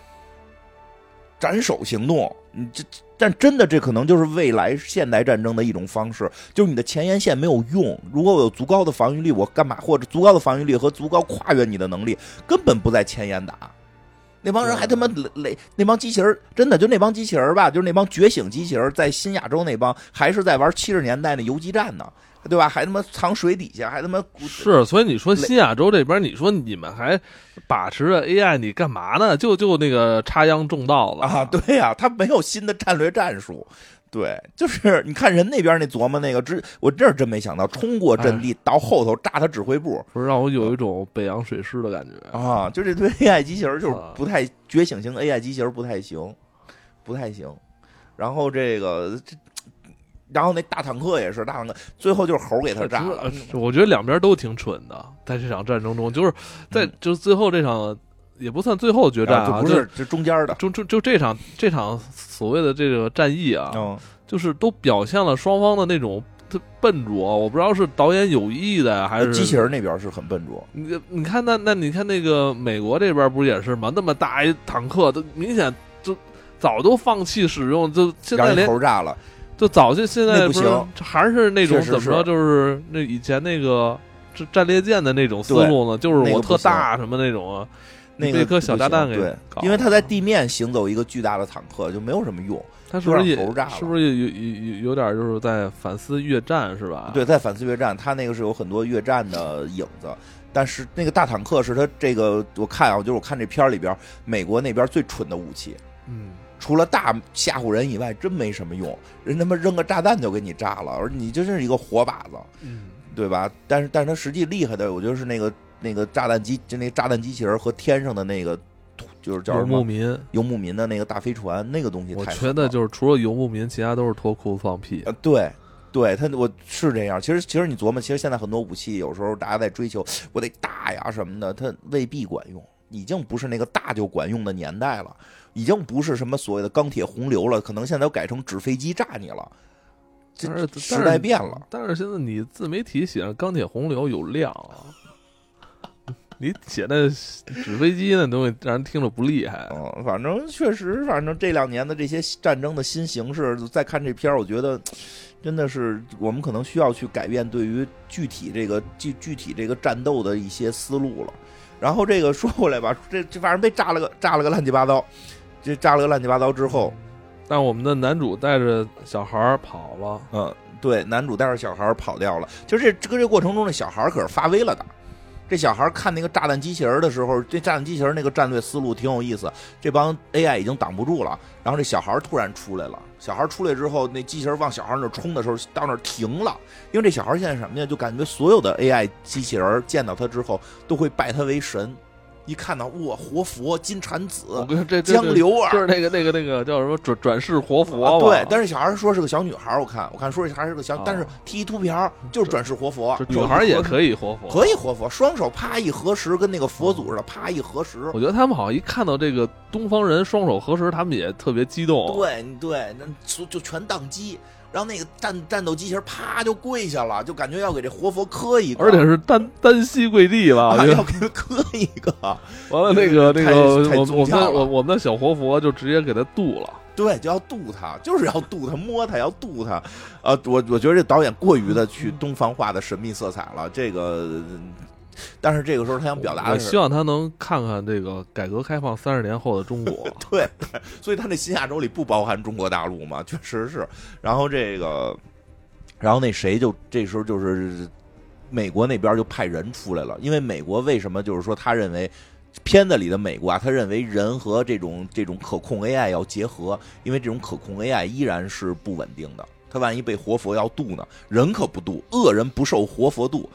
斩首行动。但真的这可能就是未来现代战争的一种方式，就是你的前沿线没有用，如果我有足高的防御力，我干嘛？或者足高的防御力和足高跨越你的能力，根本不在前沿打。那帮人还他妈那帮机器人，真的就那帮机器人吧，就是那帮觉醒机器人，在新亚洲那帮还是在玩70年代的游击战呢，对吧？还他妈藏水底下，还他妈是。所以你说新亚洲这边，你说你们还把持着 AI， 你干嘛呢？就那个插秧种稻子啊？对呀，他没有新的战略战术。对，就是你看人那边那琢磨那个我这真没想到，冲过阵地到后头炸他指挥部， 不是让我有一种北洋水师的感觉啊！就这对 AI 机器人就是不太觉醒型 AI 机器人不太行。然后然后那大坦克也是大坦克，最后就是猴给他炸了。 我觉得两边都挺蠢的，在这场战争中，就是就最后这场。也不算最后决战啊， 不是这中间的， 就这场所谓的这个战役啊，就是都表现了双方的那种特笨拙，我不知道是导演有意的还是机器人那边是很笨拙。 你看那你看那个美国这边不也是吗？那么大一坦克，都明显就早都放弃使用，就现在连头炸了， 就早就现在不行， 还是那种怎么说，就是那以前那个战列舰的那种思路呢，就是我特大什么那种啊。 那被一颗小炸弹给对，因为他在地面行走一个巨大的坦克就没有什么用。 他是不是也头炸了？ 是不是有点就是在反思越战是吧？ 对，在反思越战，他那个是有很多越战的影子。但是那个大坦克是他这个我看啊，就是我看这片里边，美国那边最蠢的武器。除了大吓唬人以外，真没什么用。人他妈扔个炸弹就给你炸了，而你真是一个活靶子，对吧？但是他实际厉害的，我觉得是那个炸弹机，就那炸弹机器人和天上的那个，就是叫什么游牧民的那个大飞船，那个东西太。 我觉得就是除了游牧民，其他都是脱裤子放屁。 对，我是这样。其实你琢磨，其实现在很多武器，有时候大家在追求我得大呀什么的，它未必管用。已经不是那个大就管用的年代了，已经不是什么所谓的钢铁洪流了，可能现在都改成纸飞机炸你了。这时代变了。 但是现在你自媒体写上钢铁洪流有量啊。你写那纸飞机那东西让人听着不厉害。 反正确实，反正这2年的这些战争的新形势，再看这片我觉得真的是我们可能需要去改变对于具体这个战斗的一些思路了。然后这个说回来吧，这反正被炸了个乱七八糟，这炸了个乱七八糟之后， 但我们的男主带着小孩跑了。 对，男主带着小孩跑掉了。就是这个过程中，这小孩可是发威了的。这小孩看那个炸弹机器人的时候，这炸弹机器人那个战略思路挺有意思。这帮 AI 已经挡不住了，然后这小孩突然出来了。小孩出来之后，那机器人往小孩那冲的时候，到那儿停了。因为这小孩现在什么呀？就感觉所有的 AI 机器人见到他之后，都会拜他为神。一看到哇，活佛、金蝉子、江流儿， 就是那个叫什么转世活佛。 对，但是小孩说是个小女孩，我看说还是个小，但是剃一秃瓢就是转世活佛。 女孩也可以活佛， 可以活佛，双手啪一合十，跟那个佛祖似的，啪一合十。 我觉得他们好像一看到这个东方人双手合十，他们也特别激动。 对，那就全宕机。然后那个战斗机器人啪就跪下了，就感觉要给这活佛磕一个， 而且是单膝跪地吧， 要给他磕一个。 完了那个我们的小活佛就直接给他渡了。 对，就要渡他，就是要渡他，摸他，要渡他。我觉得这导演过于的去东方化的神秘色彩了，这个。但是这个时候他想表达的是， 我希望他能看看这个改革开放30年后的中国。 对，所以他那新亚洲里不包含中国大陆嘛，确实是。然后那谁就这时候就是美国那边就派人出来了，因为美国为什么就是说他认为片子里的美国啊，他认为人和这种可控 AI 要结合，因为这种可控 AI 依然是不稳定的，他万一被活佛要渡呢，人可不渡，恶人不受活佛渡，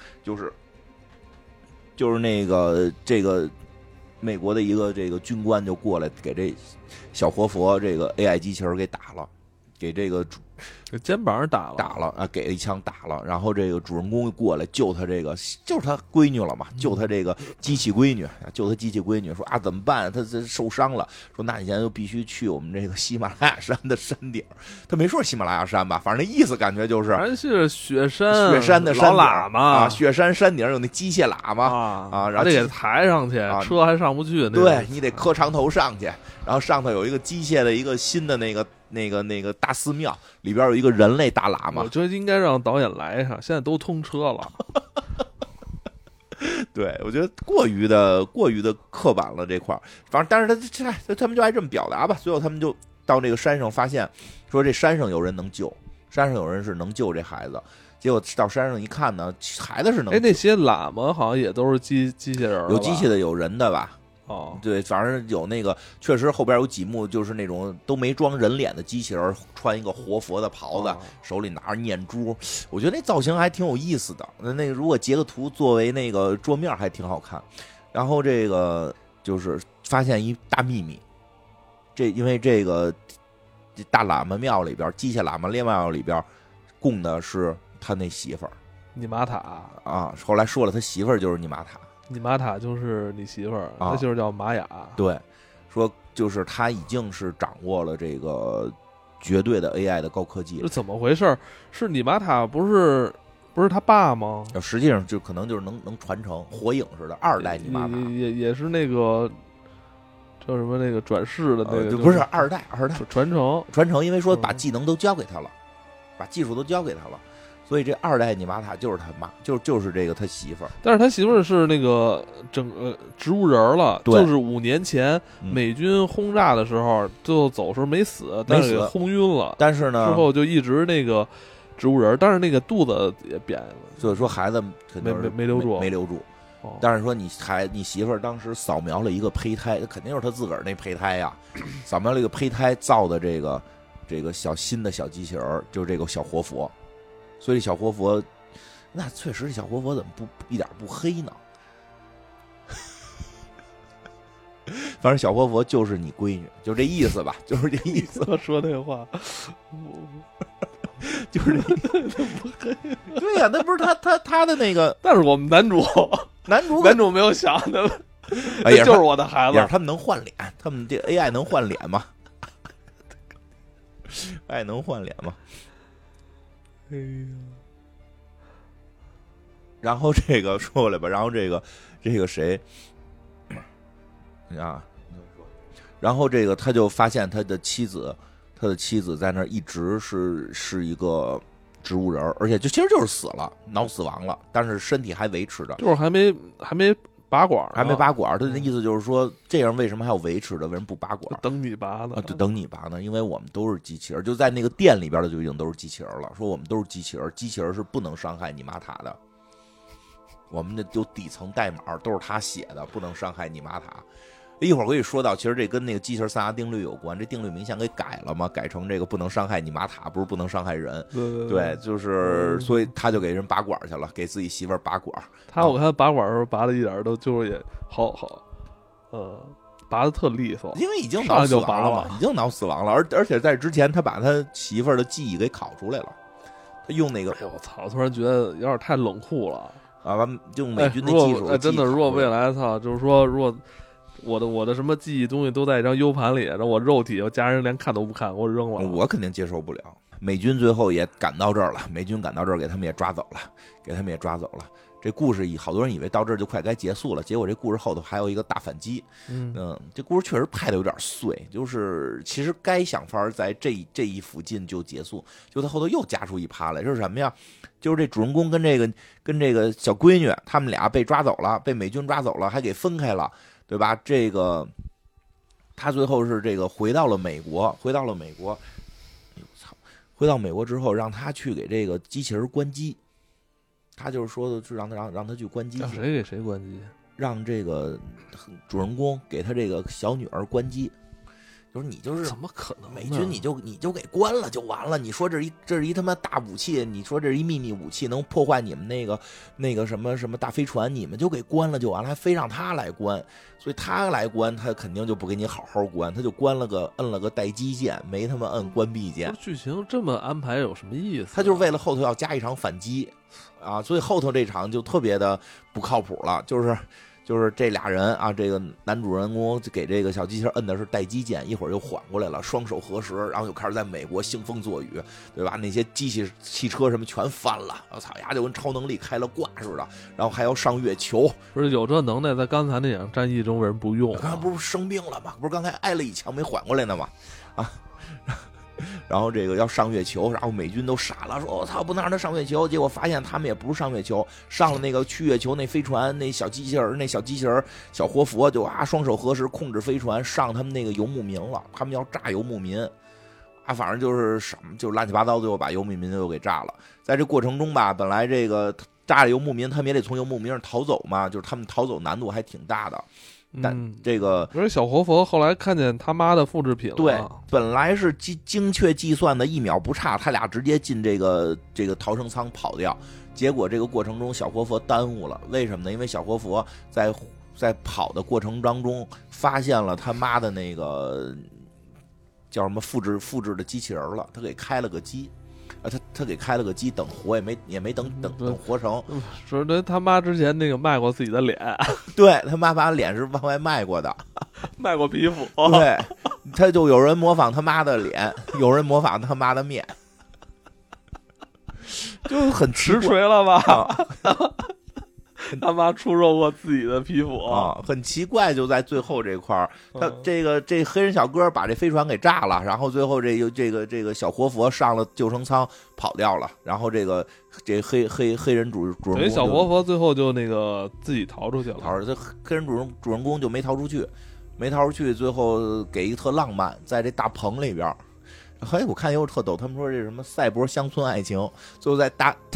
就是那个这个美国的一个这个军官就过来给这小活佛这个 AI 机器人给打了，给这个肩膀上打了啊，给了一枪打了，然后这个主人公过来救他，这个就是他闺女了嘛，救他这个机器闺女，说啊怎么办？他受伤了，说那你现在就必须去我们这个喜马拉雅山的山顶。他没说喜马拉雅山吧，反正那意思感觉就是还是雪山的山喇嘛啊，雪山山顶有那机械喇嘛啊， 然后得给抬上去，车还上不去。 对，你得磕长头上去，然后上头有一个机械的一个新的那个大寺庙，里边有一个人类大喇嘛。 我觉得应该让导演来一下，现在都通车了。 对，我觉得过于的刻板了这块，反正但是他们就爱这么表达吧。最后他们就到这个山上，发现说这山上有人能救，山上有人是能救这孩子。结果到山上一看呢，孩子是能救。 那些喇嘛好像也都是机器人， 有机器的，有人的吧？对，反正有那个，确实后边有几幕就是那种都没装人脸的机器人，穿一个活佛的袍子，手里拿着念珠，我觉得那造型还挺有意思的。那个如果截个图作为那个桌面还挺好看。然后这个就是发现一大秘密，因为这个大喇嘛庙里边，机械喇嘛庙里边供的是他那媳妇儿尼玛塔啊。后来说了，他媳妇儿就是尼玛塔。 尼玛塔就是你媳妇儿，那就是叫玛雅。 对，说就是他已经是掌握了这个绝对的 AI 的高科技。 是怎么回事？是尼玛塔不是他爸吗？ 实际上就可能就是能传承，火影似的2代尼玛塔， 也是那个叫什么那个转世的那个， 不是2代传承， 因为说把技能都交给他了，把技术都交给他了。所以这2代尼玛塔就是他妈，就是这个他媳妇儿， 但是他媳妇儿是那个植物人了，就是5年前美军轰炸的时候，最后走时候没死，但是给轰晕了。 但是呢， 之后就一直那个植物人，但是那个肚子也扁了， 所以说孩子没留住， 没留住。但是说你媳妇儿当时扫描了一个胚胎，肯定是他自个儿那胚胎呀，扫描了一个胚胎造的这个新的小机器人，就是这个小活佛。所以小活佛，那确实这小活佛怎么一点不黑呢？反正小活佛就是你闺女，就这意思吧，就是这意思。 说那话， 就是这不黑。对呀，那不是他的那个。 但是我们男主没有想的，就是我的孩子。 他们能换脸，他们这 AI 能换脸吗？AI 能换脸吗？ 哎呀， 然后这个说过来吧，然后这个谁啊？然后这个他就发现他的妻子在那儿一直是一个植物人，而且其实就是死了，脑死亡了，但是身体还维持着， 就是还没拔管， 他的意思就是说，这样为什么还要维持着？为什么不拔管？ 等你拔呢？ 就等你拔呢，因为我们都是机器人，就在那个店里边的就已经都是机器人了。说我们都是机器人，机器人是不能伤害尼玛塔的。我们的有底层代码都是他写的，不能伤害尼玛塔。一会儿可以说到，其实这跟那个机器人3大定律有关，这定律明显给改了嘛，改成这个不能伤害尼玛塔，不是不能伤害人。对，就是所以他就给人拔管去了，给自己媳妇儿拔管。 我看他拔管的时候拔的一点都就是也好，拔的特利索， 因为已经脑死亡了嘛，已经脑死亡了，而且在之前他把他媳妇儿的记忆给拷出来了，他用那个， 哎呦我操！突然觉得有点太冷酷了啊！用美军的技术， 真的，如果未来就是说，如果我的什么记忆东西都在一张 U 盘里，然后我肉体我家人连看都不看，我扔了， 我肯定接受不了。美军最后也赶到这儿了，给他们也抓走了。这故事好多人以为到这儿就快该结束了，结果这故事后头还有一个大反击。这故事确实拍的有点碎，就是其实该想法在这一附近就结束，就他后头又加出一趴来，是什么呀？就是这主人公跟这个小闺女，他们俩被抓走了，被美军抓走了，还给分开了，对吧？这个他最后是这个回到了美国，回到美国之后，让他去给这个机器人关机。他就是说的是让他去关机， 让谁给谁关机？ 让这个主人公给他这个小女儿关机。就是你就是怎么可能？ 美军你就给关了就完了。你说这是一他妈大武器，你说这是一秘密武器，能破坏你们那个什么大飞船，你们就给关了就完了，还非让他来关。所以他来关，他肯定就不给你好好关，他就摁了个待机键，没他妈摁关闭键。 剧情这么安排有什么意思？ 他就是为了后头要加一场反击啊，所以后头这场就特别的不靠谱了，就是这俩人啊，这个男主人公给这个小机器人摁的是待机键，一会儿又缓过来了，双手合十，然后就开始在美国兴风作雨，对吧？那些汽车什么全翻了，我操呀，就跟超能力开了挂似的，然后还要上月球。 不是有这能耐，在刚才那场战役中为什么不用？ 刚才不是生病了吗？不是刚才挨了一枪没缓过来呢吗？啊！然后这个要上月球，然后美军都傻了，说我操，不能让他上月球。结果发现他们也不是上月球，上了那个去月球那飞船，那小机器人小活佛就双手合十控制飞船上他们那个游牧民了，他们要炸游牧民反正就是什么就乱七八糟，最后把游牧民就给炸了。在这过程中吧，本来这个炸了游牧民，他们也得从游牧民上逃走嘛，就是他们逃走难度还挺大的。但这个不是小活佛后来看见他妈的复制品了， 对，本来是精确计算的1秒不差，他俩直接进这个逃生舱跑掉，结果这个过程中小活佛耽误了，为什么呢？因为小活佛在跑的过程当中发现了他妈的那个叫什么复制的机器人了，他给开了个机。他给开了个机，等活也没等活成。 说他妈之前那个卖过自己的脸， 对他妈把脸是往外卖过的， 卖过皮肤。 对， 他就有人模仿他妈的脸，有人模仿他妈的面，就很实锤了吧？ 啊他妈出售过自己的皮肤啊，很奇怪，就在最后这块儿，他嗯这黑人小哥把这飞船给炸了，然后最后这个小活佛上了救生舱跑掉了，然后这黑人主人公等于小活佛最后就那个自己逃出去了。 逃出，这黑人主人公就没逃出去，最后给一个特浪漫，在这大棚里边。哎，我看有特逗，他们说这什么赛博乡村爱情，最后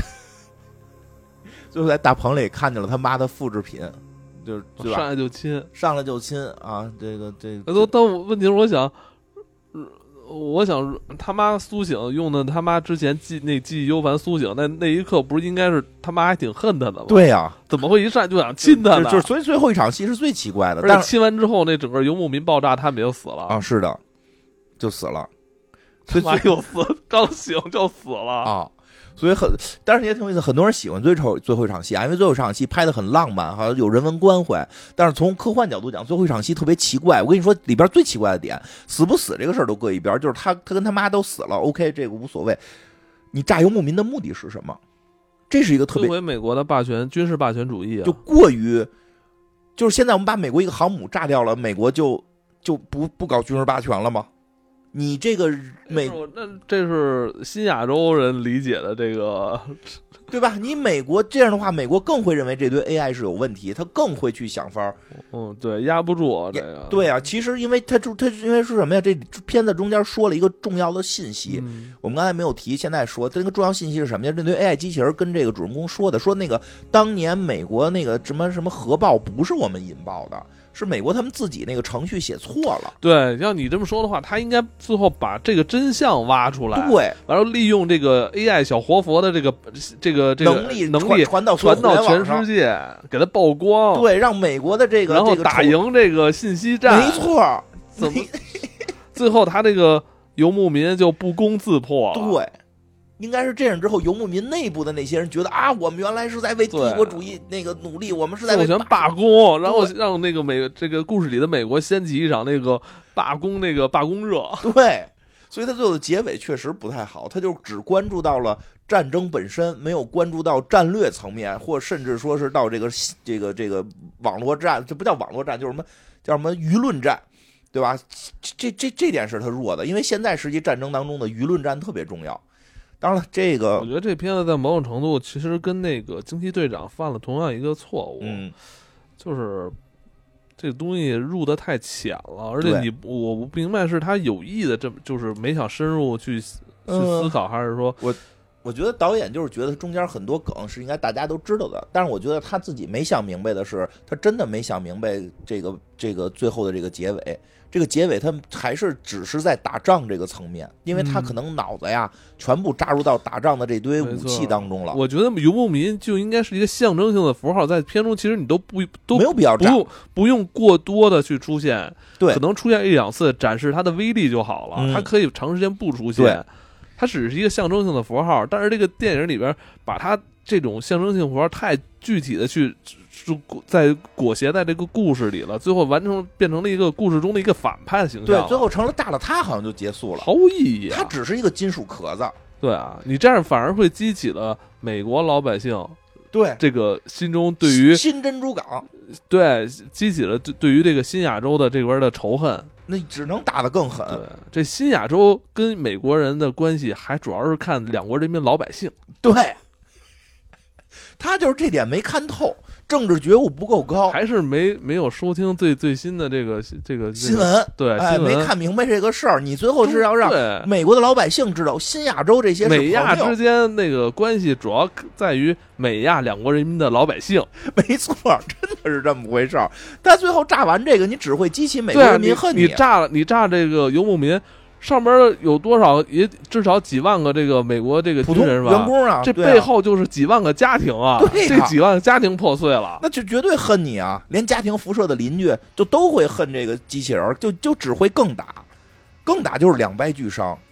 在大棚里看见了他妈的复制品，就是对吧？ 上来就亲， 上来就亲啊！这个但问题是，我想他妈苏醒用的他妈之前记忆 U 盘苏醒，那一刻不是应该是他妈还挺恨他的吗？ 对呀、 怎么会一上来就想亲他呢？ 就是所以最后一场戏是最奇怪的， 而且亲完之后，那整个游牧民爆炸，他们也就死了啊，是的，就死了， 他妈又死，刚醒就死了啊。所以但是也挺有意思，很多人喜欢最后一场戏啊，因为最后一场戏拍的很浪漫，好像有人文关怀。但是从科幻角度讲，最后一场戏特别奇怪。我跟你说，里边最奇怪的点，死不死这个事儿都搁一边，就是他跟他妈都死了 ，OK， 这个无所谓。你炸游牧民的目的是什么？这是一个特别摧毁美国的军事霸权主义啊， 就过于，就是现在我们把美国一个航母炸掉了，美国就不搞军事霸权了吗？你这个这是新亚洲人理解的这个， 对吧？你美国这样的话，美国更会认为这堆 AI 是有问题，他更会去想法。 对，压不住这个。 对啊，其实因为他因为是什么呀？这片子中间说了一个重要的信息，我们刚才没有提，现在说这个重要信息是什么呀？这堆 AI 机器人跟这个主人公说的，说那个当年美国那个什么核爆不是我们引爆的。是美国他们自己那个程序写错了。 对，要你这么说的话，他应该最后把这个真相挖出来， 对， 然后利用这个 AI 小活佛的这个能力传到全世界，给他曝光， 对，让美国的这个然后打赢这个信息战， 没错。 怎么最后他这个游牧民就不攻自破了？ 对。应该是这样之后，游牧民内部的那些人觉得啊，我们原来是在为帝国主义那个努力，我们是在为罢工，然后让那个这个故事里的美国掀起一场那个罢工热。 对，所以他最后的结尾确实不太好，他就只关注到了战争本身，没有关注到战略层面，或甚至说是到这个网络战，这不叫网络战，就是叫什么舆论战，对吧？这点是他弱的，因为现在实际战争当中的舆论战特别重要。当然了，我觉得这片子在某种程度其实跟那个惊奇队长犯了同样一个错误，就是这个东西入得太浅了，而且我不明白是他有意的就是没想深入去思考，还是说我觉得导演就是觉得中间很多梗是应该大家都知道的，但是我觉得他自己没想明白的是，他真的没想明白这个最后的这个结尾。这个结尾他还是只是在打仗这个层面，因为他可能脑子呀全部扎入到打仗的这堆武器当中了。 我觉得游牧民就应该是一个象征性的符号，在片中其实你都没有必要不用过多的去出现， 对， 可能出现一两次展示它的威力就好了，它可以长时间不出现，它只是一个象征性的符号。但是这个电影里边把它这种象征性符号太具体的去在裹挟在这个故事里了，最后变成了一个故事中的一个反派的形象。 对，最后成了炸了他好像就结束了， 毫无意义。 他只是一个金属壳子。 对啊，你这样反而会激起了美国老百姓对这个心中对于新珍珠港， 对激起了对于这个新亚洲的这边的仇恨。 那只能打得更狠。 对，这新亚洲跟美国人的关系还主要是看两国人民老百姓。 对，他就是这点没看透。政治觉悟不够高， 还是没有收听最新的这个新闻， 对， 哎，没看明白这个事儿。你最后是要让美国的老百姓知道，新亚洲这些美亚之间那个关系主要在于美亚两国人民的老百姓。 没错，真的是这么回事儿。但最后炸完这个，你只会激起美国人民恨你炸这个游牧民。上边有多少？也至少几万个这个美国这个军人吧， 员工啊， 这背后就是几万个家庭啊，这几万个家庭破碎了， 那就绝对恨你啊！连家庭辐射的邻居都会恨这个机器人，就只会更打就是两败俱伤。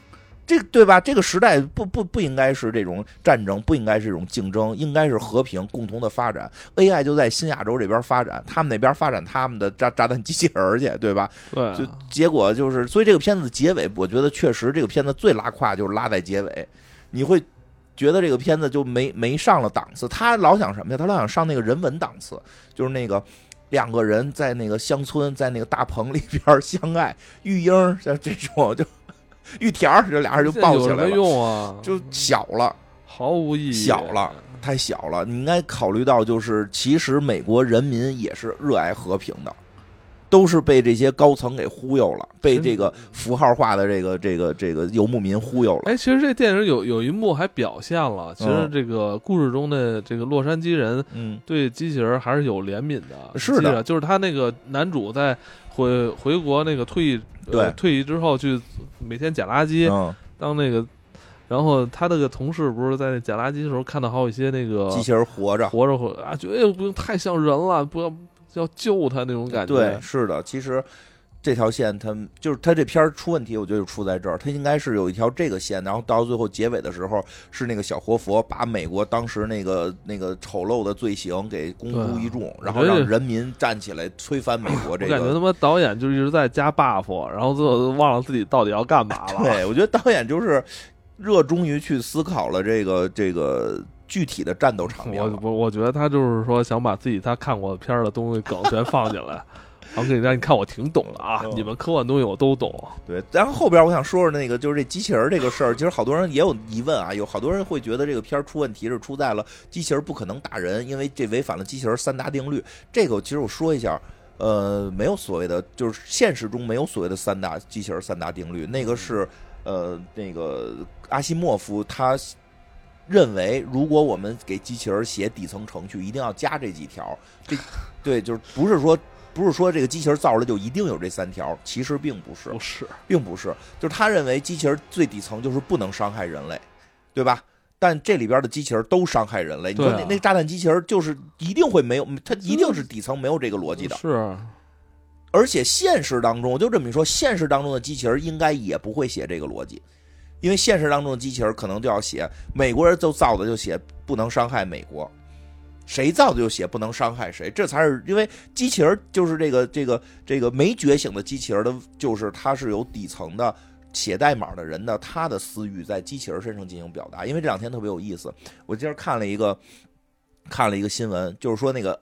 这对吧？这个时代不应该是这种战争，不应该是这种竞争，应该是和平共同的发展。AI 就在新亚洲这边发展，他们那边发展他们的炸弹机器人去，对吧？ 对， 就结果就是，所以这个片子结尾，我觉得确实这个片子最拉胯就是拉在结尾，你会觉得这个片子就没上了档次。他老想什么呀？他老想上那个人文档次，就是那个。两个人在那个乡村，在那个大棚里边相爱，玉英像这种就玉条，这俩人就抱起来了。 有什么用啊？ 就小了， 毫无意义。 小了，太小了。你应该考虑到，就是其实美国人民也是热爱和平的，都是被这些高层给忽悠了，被这个符号化的这个游牧民忽悠了。 哎，其实这电影有一幕还表现了，其实这个故事中的这个洛杉矶人，对机器人还是有怜悯的。 是的， 就是他那个男主在回国那个退役之后，去每天捡垃圾，当那个。然后他那个同事不是在那捡垃圾的时候看到好有一些那个机器人活着啊，觉得不用太像人了，不要救他那种感觉。 对，是的，其实这条线他这片出问题，我觉得就出在这儿，他应该是有一条这个线，然后到最后结尾的时候是那个小活佛把美国当时那个丑陋的罪行给公诸于众，然后让人民站起来推翻美国。这个我感觉他妈导演就一直在加 buff， 然后最后忘了自己到底要干嘛了。 对，我觉得导演就是热衷于去思考了这个具体的战斗场面。 我觉得他就是说想把自己他看过的片儿的东西梗全放进来。然后给你看，我挺懂的啊，你们科幻东西我都懂。 对，然后后边我想说说那个，就是这机器人这个事儿，其实好多人也有疑问啊，有好多人会觉得这个片儿出问题是出在了机器人不可能打人，因为这违反了机器人3大定律。这个其实我说一下，没有所谓的，就是现实中没有所谓的机器人三大定律，那个是那个阿西莫夫他认为，如果我们给机器人写底层程序，一定要加这几条。对，就是不是说这个机器人造出来就一定有这3条，其实并不是，并不是，就是他认为机器人最底层就是不能伤害人类，对吧？但这里边的机器人都伤害人类，你说那炸弹机器人就是一定会没有，它一定是底层没有这个逻辑的。 是， 而且现实当中，我就这么一说，现实当中的机器人应该也不会写这个逻辑，因为现实当中的机器人可能就要写美国人造的就写不能伤害美国。谁造的就写不能伤害谁，这才是因为机器人就是这个没觉醒的机器人的，就是它是有底层的写代码的人的他的私欲在机器人身上进行表达。因为这2天特别有意思，我今儿看了一个新闻，就是说那个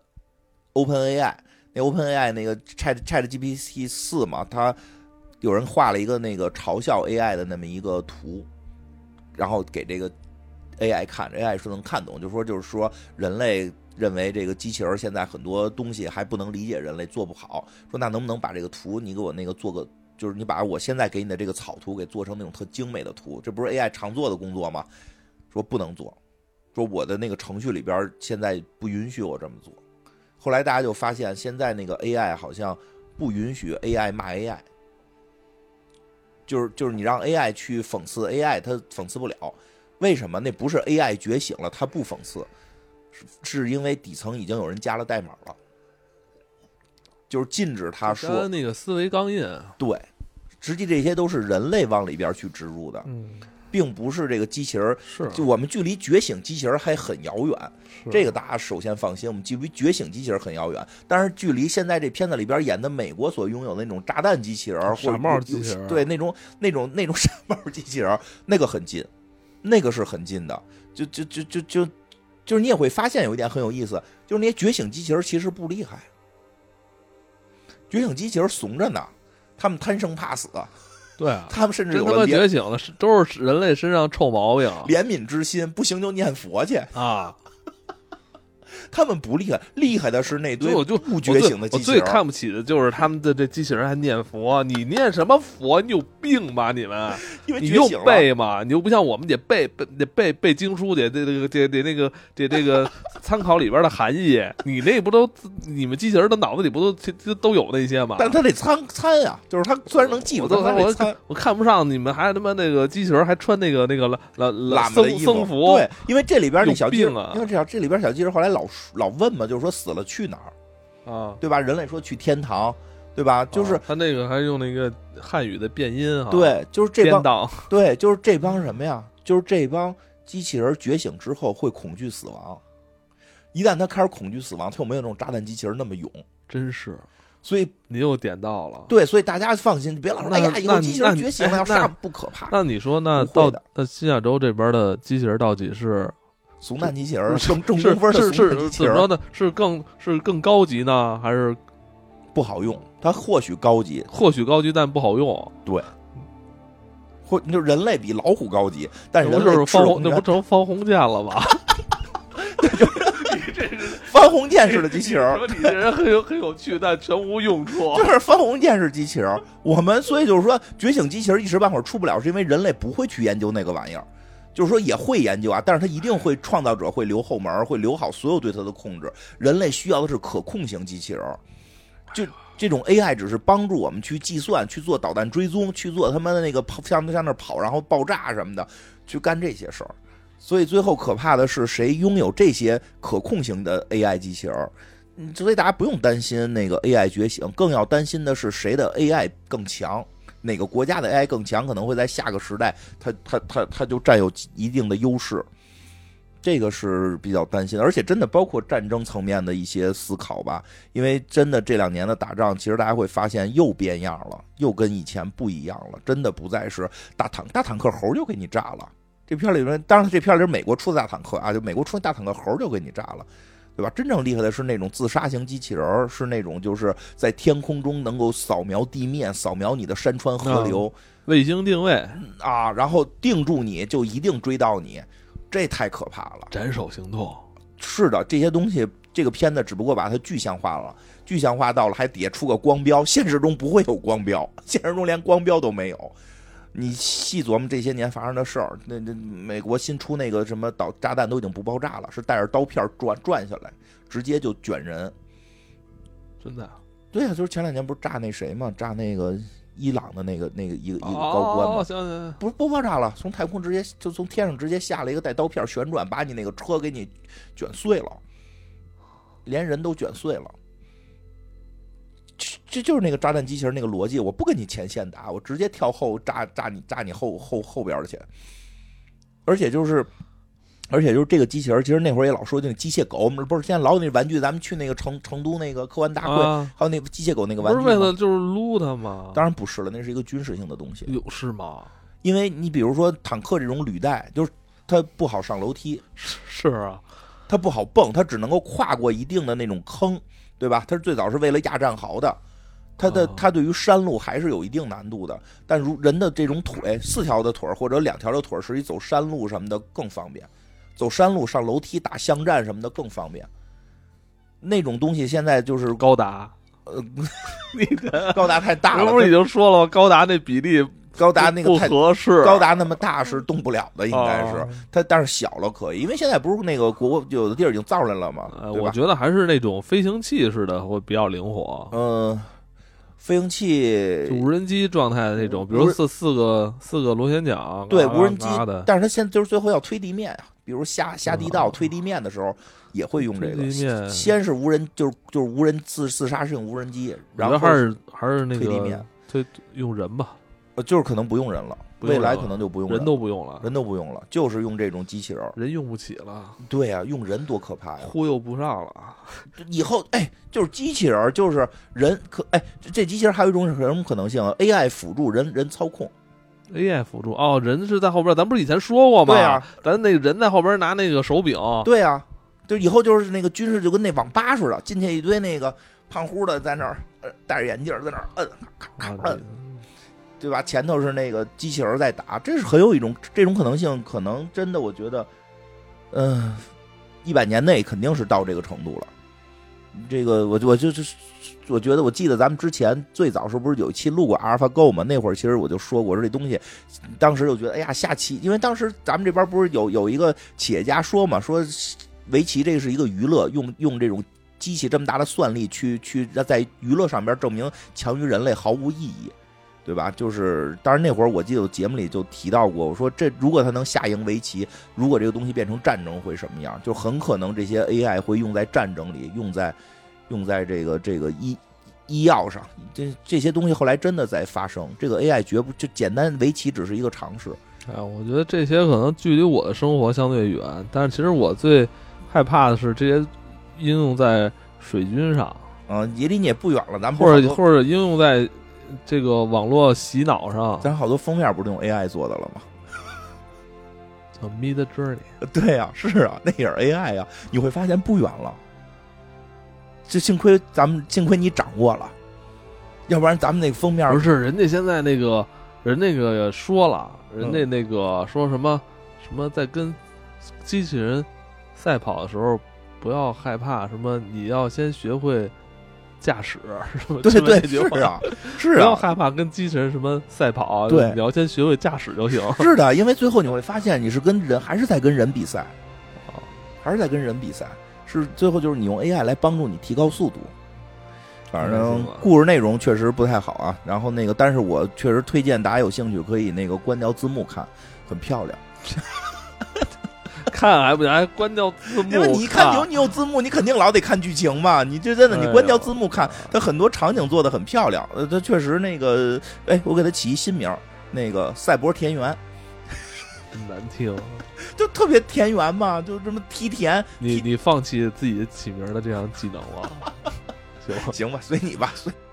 OpenAI 那个 ChatGPT 4嘛，它有人画了一个那个嘲笑 AI 的那么一个图，然后给这个AI 看着 ，AI 说能看懂，就是说人类认为这个机器人现在很多东西还不能理解人类，做不好。说那能不能把这个图你给我那个做个，就是你把我现在给你的这个草图给做成那种特精美的图，这不是 AI 常做的工作吗？说不能做，说我的那个程序里边现在不允许我这么做。后来大家就发现，现在那个 AI 好像不允许 AI 骂 AI， 就是你让 AI 去讽刺 AI， 它讽刺不了。为什么？那不是 AI 觉醒了，它不讽刺，是因为底层已经有人加了代码了，就是禁止他说那个思维钢印。 对，实际这些都是人类往里边去植入的，并不是这个机器人。 是， 就我们距离觉醒机器人还很遥远，这个大家首先放心，我们距离觉醒机器人很遥远。但是距离现在这片子里边演的美国所拥有的那种炸弹机器人或者傻帽机器人， 对，那种傻帽机器人，那个很近。那个是很近的，就是你也会发现有一点很有意思，就是那些觉醒机器人其实不厉害，觉醒机器人怂着呢，他们贪生怕死， 对啊， 他们甚至有了觉醒了，都是人类身上臭毛病， 怜悯之心，不行就念佛去啊。 他们不厉害，厉害的是那堆不觉醒的机器人。我最看不起的就是他们的这机器人还念佛，你念什么佛？你有病吧你们？你用背吗？你又不像我们得背经书，得这个参考里边的含义。你那不都你们机器人的脑子里不都有那些吗？ 但他得参呀，就是他虽然能记住， 我看不上你们还他妈那个机器人还穿那个僧服。 对，因为这里边那小机器人，因为这里边小机器人后来老问嘛，就是说死了去哪儿啊？对吧？人类说去天堂， 对吧？就是他那个还用那个汉语的变音啊， 对，就是这帮编档， 对，就是这帮什么呀？就是这帮机器人觉醒之后会恐惧死亡，一旦他开始恐惧死亡，他就没有那种炸弹机器人那么勇， 真是。 所以你又点到了， 对，所以大家放心，别老说哎呀，以后机器人觉醒了要杀不可怕。 那你说那新亚洲这边的机器人到底是怂蛋机器人，正中分的怂蛋机器人， 怎么说呢？是更高级呢，还是不好用？它或许高级， 但不好用。 对，或就人类比老虎高级，但是人类那不成方鸿渐了吗？ 对，就是方鸿渐式的机器人。 说你这人很有趣，但全无用处。 就是方鸿渐式机器人，我们所以就是说，觉醒机器人一时半会儿出不了，是因为人类不会去研究那个玩意儿。就是说也会研究啊，但是他一定会创造者会留后门，会留好所有对他的控制。人类需要的是可控型机器人，就这种 AI 只是帮助我们去计算、去做导弹追踪、去做他们的那个像那跑然后爆炸什么的，去干这些事儿。所以最后可怕的是谁拥有这些可控型的 AI 机器人。所以大家不用担心那个 AI 觉醒，更要担心的是谁的 AI 更强。哪个国家的 AI 更强，可能会在下个时代，它就占有一定的优势，这个是比较担心的。而且真的包括战争层面的一些思考吧，因为真的这2年的打仗，其实大家会发现又变样了，又跟以前不一样了，真的不再是大坦克猴就给你炸了。这片里面，当然这片里是美国出的大坦克啊，就美国出的大坦克猴就给你炸了。对吧？真正厉害的是那种自杀型机器人，是那种就是在天空中能够扫描地面、扫描你的山川河流， 卫星定位啊，然后定住你就一定追到你，这太可怕了。 斩首行动是的，这些东西，这个片子只不过把它具象化了，具象化到了还底下出个光标，现实中不会有光标，现实中连光标都没有。你细琢磨这些年发生的事儿，那美国新出那个什么炸弹都已经不爆炸了，是带着刀片转下来，直接就卷人。 真的？ 对啊，就是前2年不是炸那谁嘛，炸那个伊朗的那个一个高官嘛，不爆炸了，从太空直接就从天上直接下了一个带刀片旋转，把你那个车给你卷碎了，连人都卷碎了。这就是那个炸弹机器人那个逻辑，我不跟你前线打，我直接跳后炸你后边去。而且就是这个机器人，其实那会儿也老说那个机械狗，我们不是现在老有那玩具，咱们去那个成都那个科幻大会，还有那个机械狗那个玩具， 不是为了就是撸它吗？ 当然不是了，那是一个军事性的东西。 有是吗？ 因为你比如说坦克这种履带，就是它不好上楼梯， 是啊， 它不好蹦，它只能够跨过一定的那种坑，对吧？它最早是为了压战壕的。它对于山路还是有一定难度的，但如人的这种腿4条的腿或者2条的腿，实际走山路什么的更方便，走山路上楼梯打巷战什么的更方便。那种东西现在就是高达， 高达太大了， 不是已经说了吗？高达那比例， 高达那个不合适， 高达那么大是动不了的，应该是它，但是小了可以，因为现在不是那个国有的地儿已经造出来了嘛。 我觉得还是那种飞行器似的会比较灵活。 飞行器就无人机状态的那种，比如四个螺旋桨， 对无人机的， 但是它现在就是最后要推地面啊，比如下地道推地面的时候也会用这个。先是无人就是无人自杀式无人机，然后还是那个推地面， 用人吧， 就是可能不用人了。未来可能就不用人都不用了， 就是用这种机器人， 人用不起了。 对呀，用人多可怕呀， 忽悠不上了。 以后就是机器人，就是人这机器人还有一种什么可能性啊 ？AI 辅助人操控 ，AI 辅助哦，人是在后边，咱不是以前说过吗？ 对啊， 咱那个人在后边拿那个手柄。 对啊，就以后就是那个军事就跟那网吧似的，进去一堆那个胖乎的在那儿戴着眼镜在那儿摁，咔咔摁。对吧？前头是那个机器人在打，这是很有一种这种可能性，可能真的我觉得，100年内肯定是到这个程度了。这个我觉得我记得咱们之前最早时候不是有一期录过阿尔法 Go 嘛？那会儿其实我就说过这东西，当时就觉得哎呀下棋，因为当时咱们这边不是有一个企业家说嘛，说围棋这是一个娱乐，用这种机器这么大的算力去在娱乐上边证明强于人类毫无意义。对吧？就是当然那会儿我记得我节目里就提到过，我说这如果它能下赢围棋，如果这个东西变成战争会什么样？就很可能这些 AI 会用在战争里，用在这个医药上，这些东西后来真的在发生。这个 AI 绝不就简单围棋只是一个常识。 哎，我觉得这些可能距离我的生活相对远，但是其实我最害怕的是这些应用在水军上， 也离你也不远了，咱们或者应用在这个网络洗脑上。 咱好多封面不是用 AI 做的了吗？ 叫 Mid Journey。 对啊，是啊，那也是 AI 啊，你会发现不远了。这幸亏你掌握了，要不然咱们那个封面不是人家现在那个人那个说了，人家那个说什么在跟机器人赛跑的时候不要害怕，什么你要先学会驾驶，什么对，是啊， 不要害怕跟机器人什么赛跑， 对， 你要先学会驾驶就行。 是的，因为最后你会发现你是跟人还是在跟人比赛，是最后就是你用 AI 来帮助你提高速度。反正故事内容确实不太好啊，然后那个，但是我确实推荐大家有兴趣可以那个关掉字幕看，很漂亮。 看还不行，还关掉字幕？ 因为你一看你有字幕，你肯定老得看剧情嘛。你这真的，你关掉字幕看，它很多场景做的很漂亮。它确实那个，我给它起一新名，那个赛博田园。 难听， 就特别田园嘛，就这么梯田。 你放弃自己起名的这项技能了？ 行吧，随你吧，随。